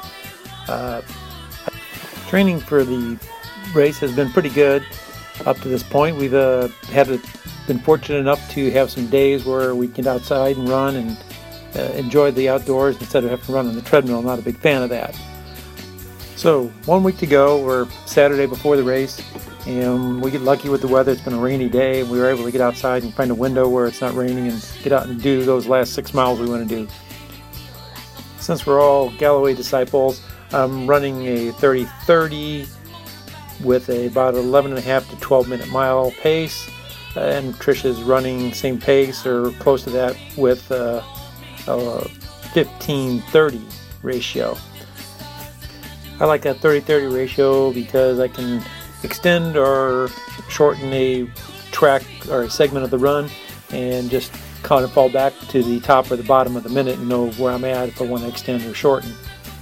Training for the race has been pretty good up to this point. We've been fortunate enough to have some days where we get outside and run and enjoy the outdoors instead of having to run on the treadmill. I'm not a big fan of that. So 1 week to go. We're Saturday before the race, and we get lucky with the weather. It's been a rainy day, and we were able to get outside and find a window where it's not raining and get out and do those last 6 miles we want to do. Since we're all Galloway disciples, I'm running a 30-30 with about 11.5 to 12-minute mile pace, and Trisha's running same pace or close to that with a 15-30 ratio. I like that 30-30 ratio because I can extend or shorten a track or a segment of the run and just kind of fall back to the top or the bottom of the minute and know where I'm at if I want to extend or shorten.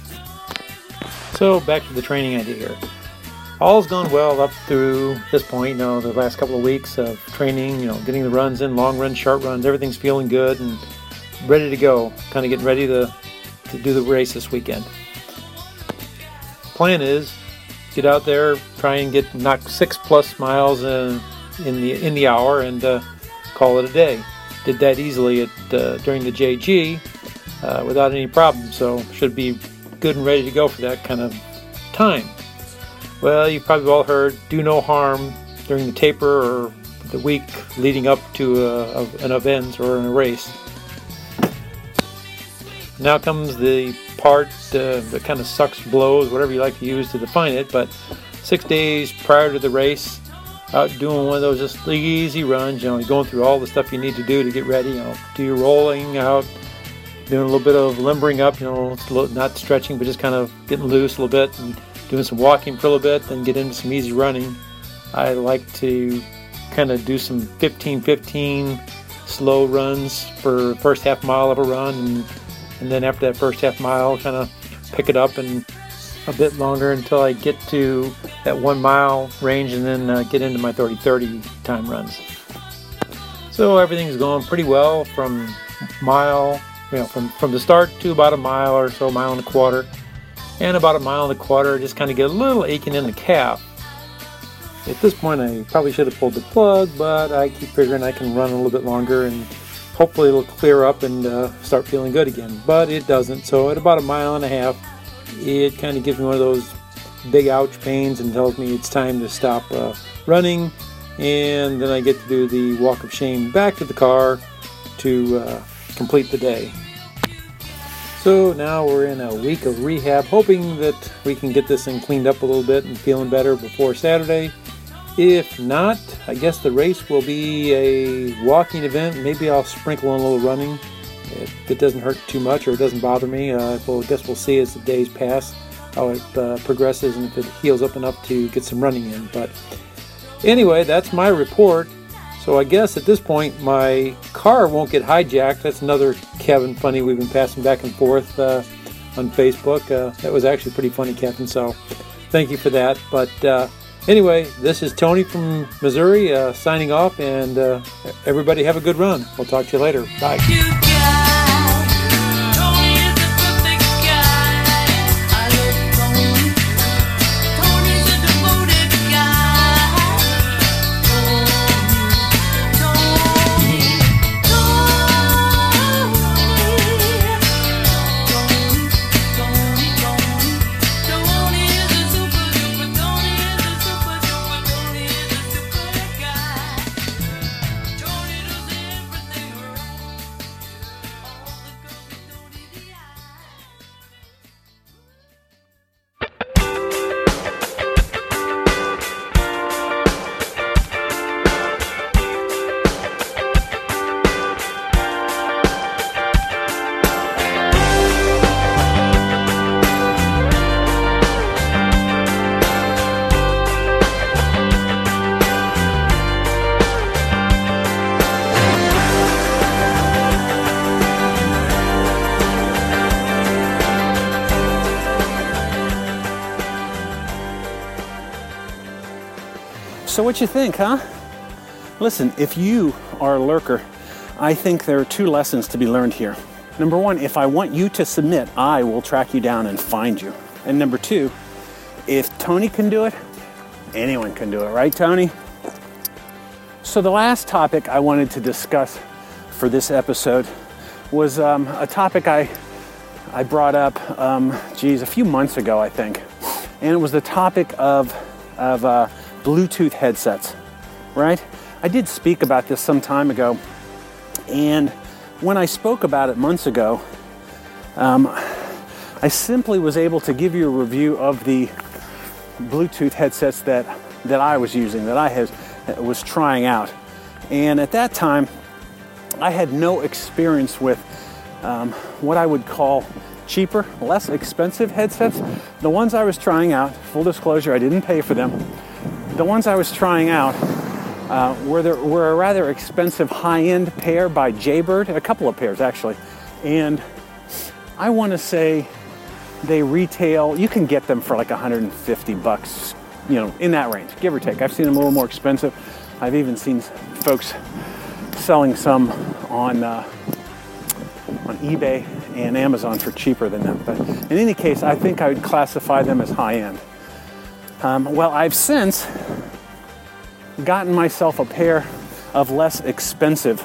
So back to the training idea here. All's gone well up through this point, the last couple of weeks of training, getting the runs in, long runs, short runs, everything's feeling good and ready to go. Kind of getting ready to do the race this weekend. Plan is get out there, try and knock 6+ miles in the hour and call it a day. Did that easily during the JG without any problem, so should be good and ready to go for that kind of time. Well, you've probably all heard do no harm during the taper or the week leading up to an event or a race. Now comes the part that kind of sucks, blows, whatever you like to use to define it, but 6 days prior to the race, out doing one of those just easy runs, going through all the stuff you need to do to get ready, do your rolling out, doing a little bit of limbering up, not stretching, but just kind of getting loose a little bit and doing some walking for a little bit, then get into some easy running. I like to kind of do some 15-15 slow runs for the first half mile of a run, and then after that first half mile, kind of pick it up and a bit longer until I get to that 1 mile range, and then get into my 30-30 time runs. So everything's going pretty well from the start to about a mile or so, mile and a quarter. And about a mile and a quarter, I just kind of get a little aching in the calf. At this point, I probably should have pulled the plug, but I keep figuring I can run a little bit longer and hopefully it'll clear up and start feeling good again. But it doesn't. So at about a mile and a half, it kind of gives me one of those big ouch pains and tells me it's time to stop running. And then I get to do the walk of shame back to the car to complete the day. So now we're in a week of rehab, hoping that we can get this thing cleaned up a little bit and feeling better before Saturday. If not, I guess the race will be a walking event. Maybe I'll sprinkle in a little running if it doesn't hurt too much or it doesn't bother me. I guess we'll see as the days pass how it progresses and if it heals up enough to get some running in. But anyway, that's my report. So I guess at this point my car won't get hijacked. That's another Kevin funny we've been passing back and forth on Facebook. That was actually pretty funny, Kevin, so thank you for that. But anyway, this is Tony from Missouri signing off, and everybody have a good run. We'll talk to you later. Bye. So what you think, huh? Listen, if you are a lurker, I think there are 2 lessons to be learned here. Number 1, if I want you to submit, I will track you down and find you. And number 2, if Tony can do it, anyone can do it, right, Tony? So the last topic I wanted to discuss for this episode was a topic I brought up, a few months ago, I think. And it was the topic of Bluetooth headsets, right? I did speak about this some time ago. And when I spoke about it months ago, I simply was able to give you a review of the Bluetooth headsets that I was using, that I was trying out. And at that time, I had no experience with what I would call cheaper, less expensive headsets. The ones I was trying out, full disclosure, I didn't pay for them. The ones I was trying out were a rather expensive high-end pair by Jaybird, a couple of pairs actually. And I want to say they retail, you can get them for like $150, in that range, give or take. I've seen them a little more expensive. I've even seen folks selling some on eBay and Amazon for cheaper than that. But in any case, I think I would classify them as high-end. Well, I've since gotten myself a pair of less expensive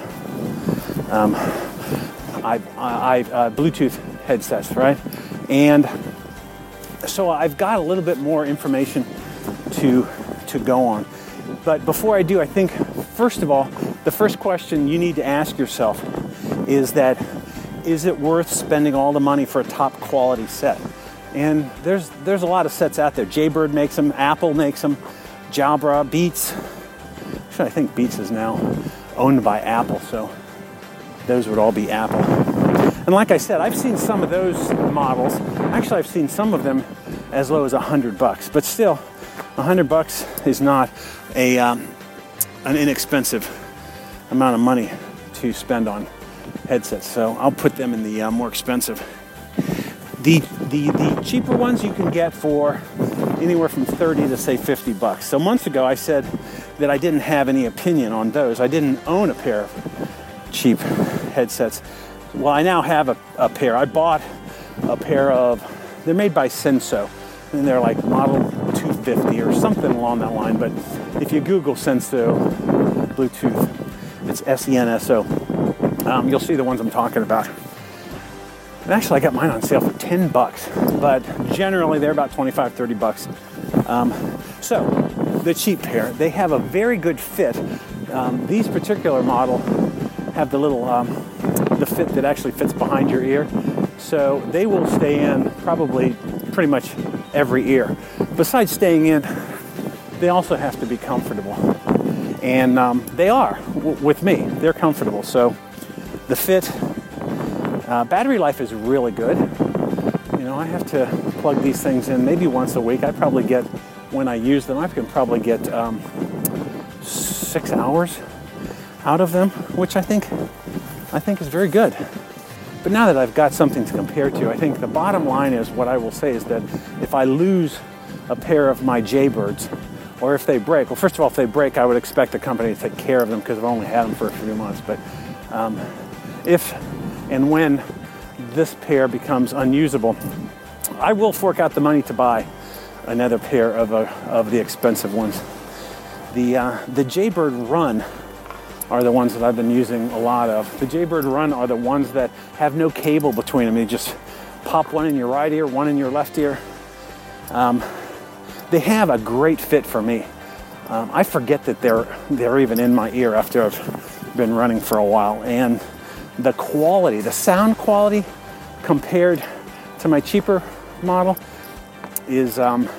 Bluetooth headsets, right? And so I've got a little bit more information to go on. But before I do, I think, first of all, the first question you need to ask yourself is it worth spending all the money for a top quality set? And there's a lot of sets out there. Jaybird makes them, Apple makes them, Jabra, Beats. Actually, I think Beats is now owned by Apple, so those would all be Apple. And like I said, I've seen some of those models. Actually, I've seen some of them as low as $100, but still, $100 is not an inexpensive amount of money to spend on headsets. So I'll put them in the more expensive. The cheaper ones you can get for anywhere from $30 to say $50. So months ago I said that I didn't have any opinion on those. I didn't own a pair of cheap headsets. Well, I now have a pair. I bought a pair of, they're made by Senso, and they're like model 250 or something along that line. But if you Google Senso Bluetooth, it's S-E-N-S-O. You'll see the ones I'm talking about. And actually, I got mine on sale for $10, but generally they're about $25-$30. So the cheap pair, they have a very good fit. These particular model have the little the fit that actually fits behind your ear, so they will stay in probably pretty much every ear. Besides staying in, they also have to be comfortable, and they are with me. They're comfortable. So the fit. Battery life is really good. I have to plug these things in maybe once a week. I probably get, when I use them, I can probably get 6 hours out of them, which I think is very good. But now that I've got something to compare to, I think the bottom line is, what I will say is that if I lose a pair of my Jaybirds, or if they break, well, first of all, if they break, I would expect the company to take care of them because I've only had them for a few months. But if and when this pair becomes unusable, I will fork out the money to buy another pair of the expensive ones. The Jaybird Run are the ones that I've been using a lot of. The Jaybird Run are the ones that have no cable between them. You just pop one in your right ear, one in your left ear. They have a great fit for me. I forget that they're even in my ear after I've been running for a while. And the quality, the sound quality compared to my cheaper model is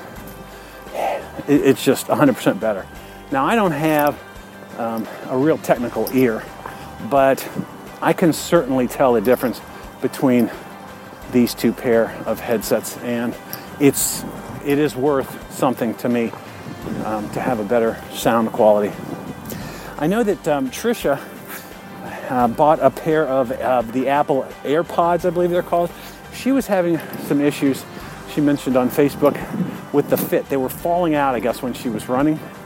it's just 100% better. Now, I don't have a real technical ear, but I can certainly tell the difference between these two pair of headsets, and it is worth something to me to have a better sound quality. I know that Tricia bought a pair of the Apple AirPods, I believe they're called. She was having some issues, she mentioned on Facebook, with the fit. They were falling out, I guess, when she was running.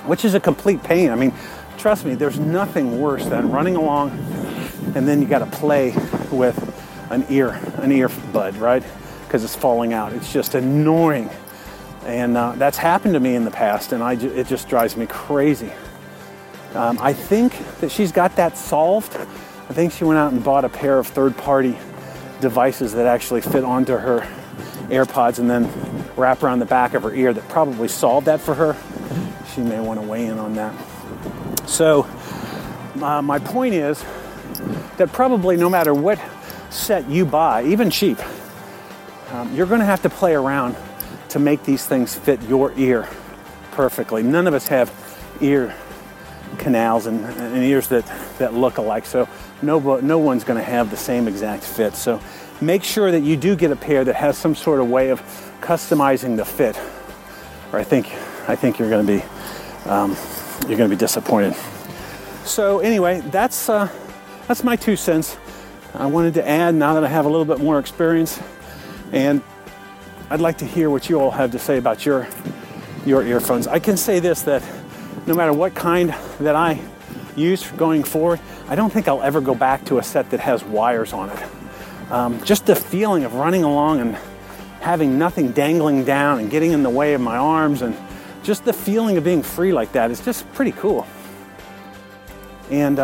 which is a complete pain. I mean, trust me, there's nothing worse than running along and then you got to play with an earbud, right? Because it's falling out. It's just annoying. And that's happened to me in the past, and it just drives me crazy. I think that she's got that solved. I think she went out and bought a pair of third-party devices that actually fit onto her AirPods and then wrap around the back of her ear that probably solved that for her. She may want to weigh in on that. So my point is that probably no matter what set you buy, even cheap, you're going to have to play around to make these things fit your ear perfectly. None of us have ear canals and ears that look alike, so no one's going to have the same exact fit. So make sure that you do get a pair that has some sort of way of customizing the fit, or I think you're going to be disappointed. So anyway, that's my 2 cents. I wanted to add now that I have a little bit more experience, and I'd like to hear what you all have to say about your earphones. I can say this, that no matter what kind that I use going forward, I don't think I'll ever go back to a set that has wires on it. Just the feeling of running along and having nothing dangling down and getting in the way of my arms, and just the feeling of being free like that is just pretty cool. And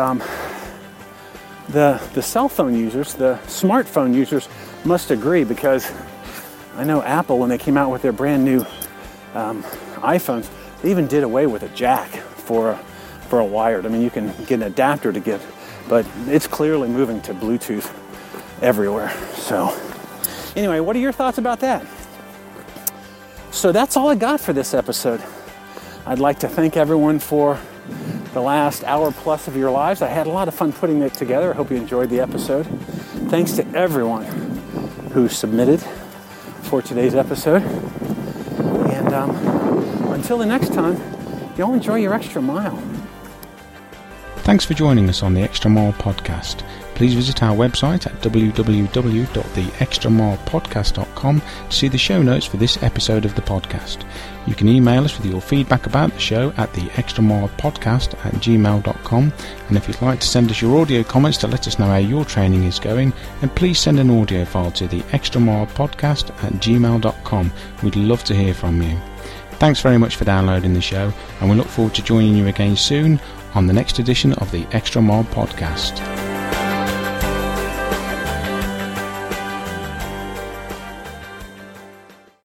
the cell phone users, the smartphone users must agree, because I know Apple, when they came out with their brand new iPhones, they even did away with a jack for a wired. I mean, you can get an adapter to get, but it's clearly moving to Bluetooth everywhere. So anyway, what are your thoughts about that? So that's all I got for this episode. I'd like to thank everyone for the last hour plus of your lives. I had a lot of fun putting it together. I hope you enjoyed the episode. Thanks to everyone who submitted for today's episode. And until the next time, y'all enjoy your extra mile. Thanks for joining us on the Extra Mile Podcast. Please visit our website at www.theextramilepodcast.com to see the show notes for this episode of the podcast. You can email us with your feedback about the show at theextramilepodcast@gmail.com, and if you'd like to send us your audio comments to let us know how your training is going, then please send an audio file to theextramilepodcast@gmail.com. We'd love to hear from you. Thanks very much for downloading the show, and we look forward to joining you again soon on the next edition of the Extra Mile Podcast.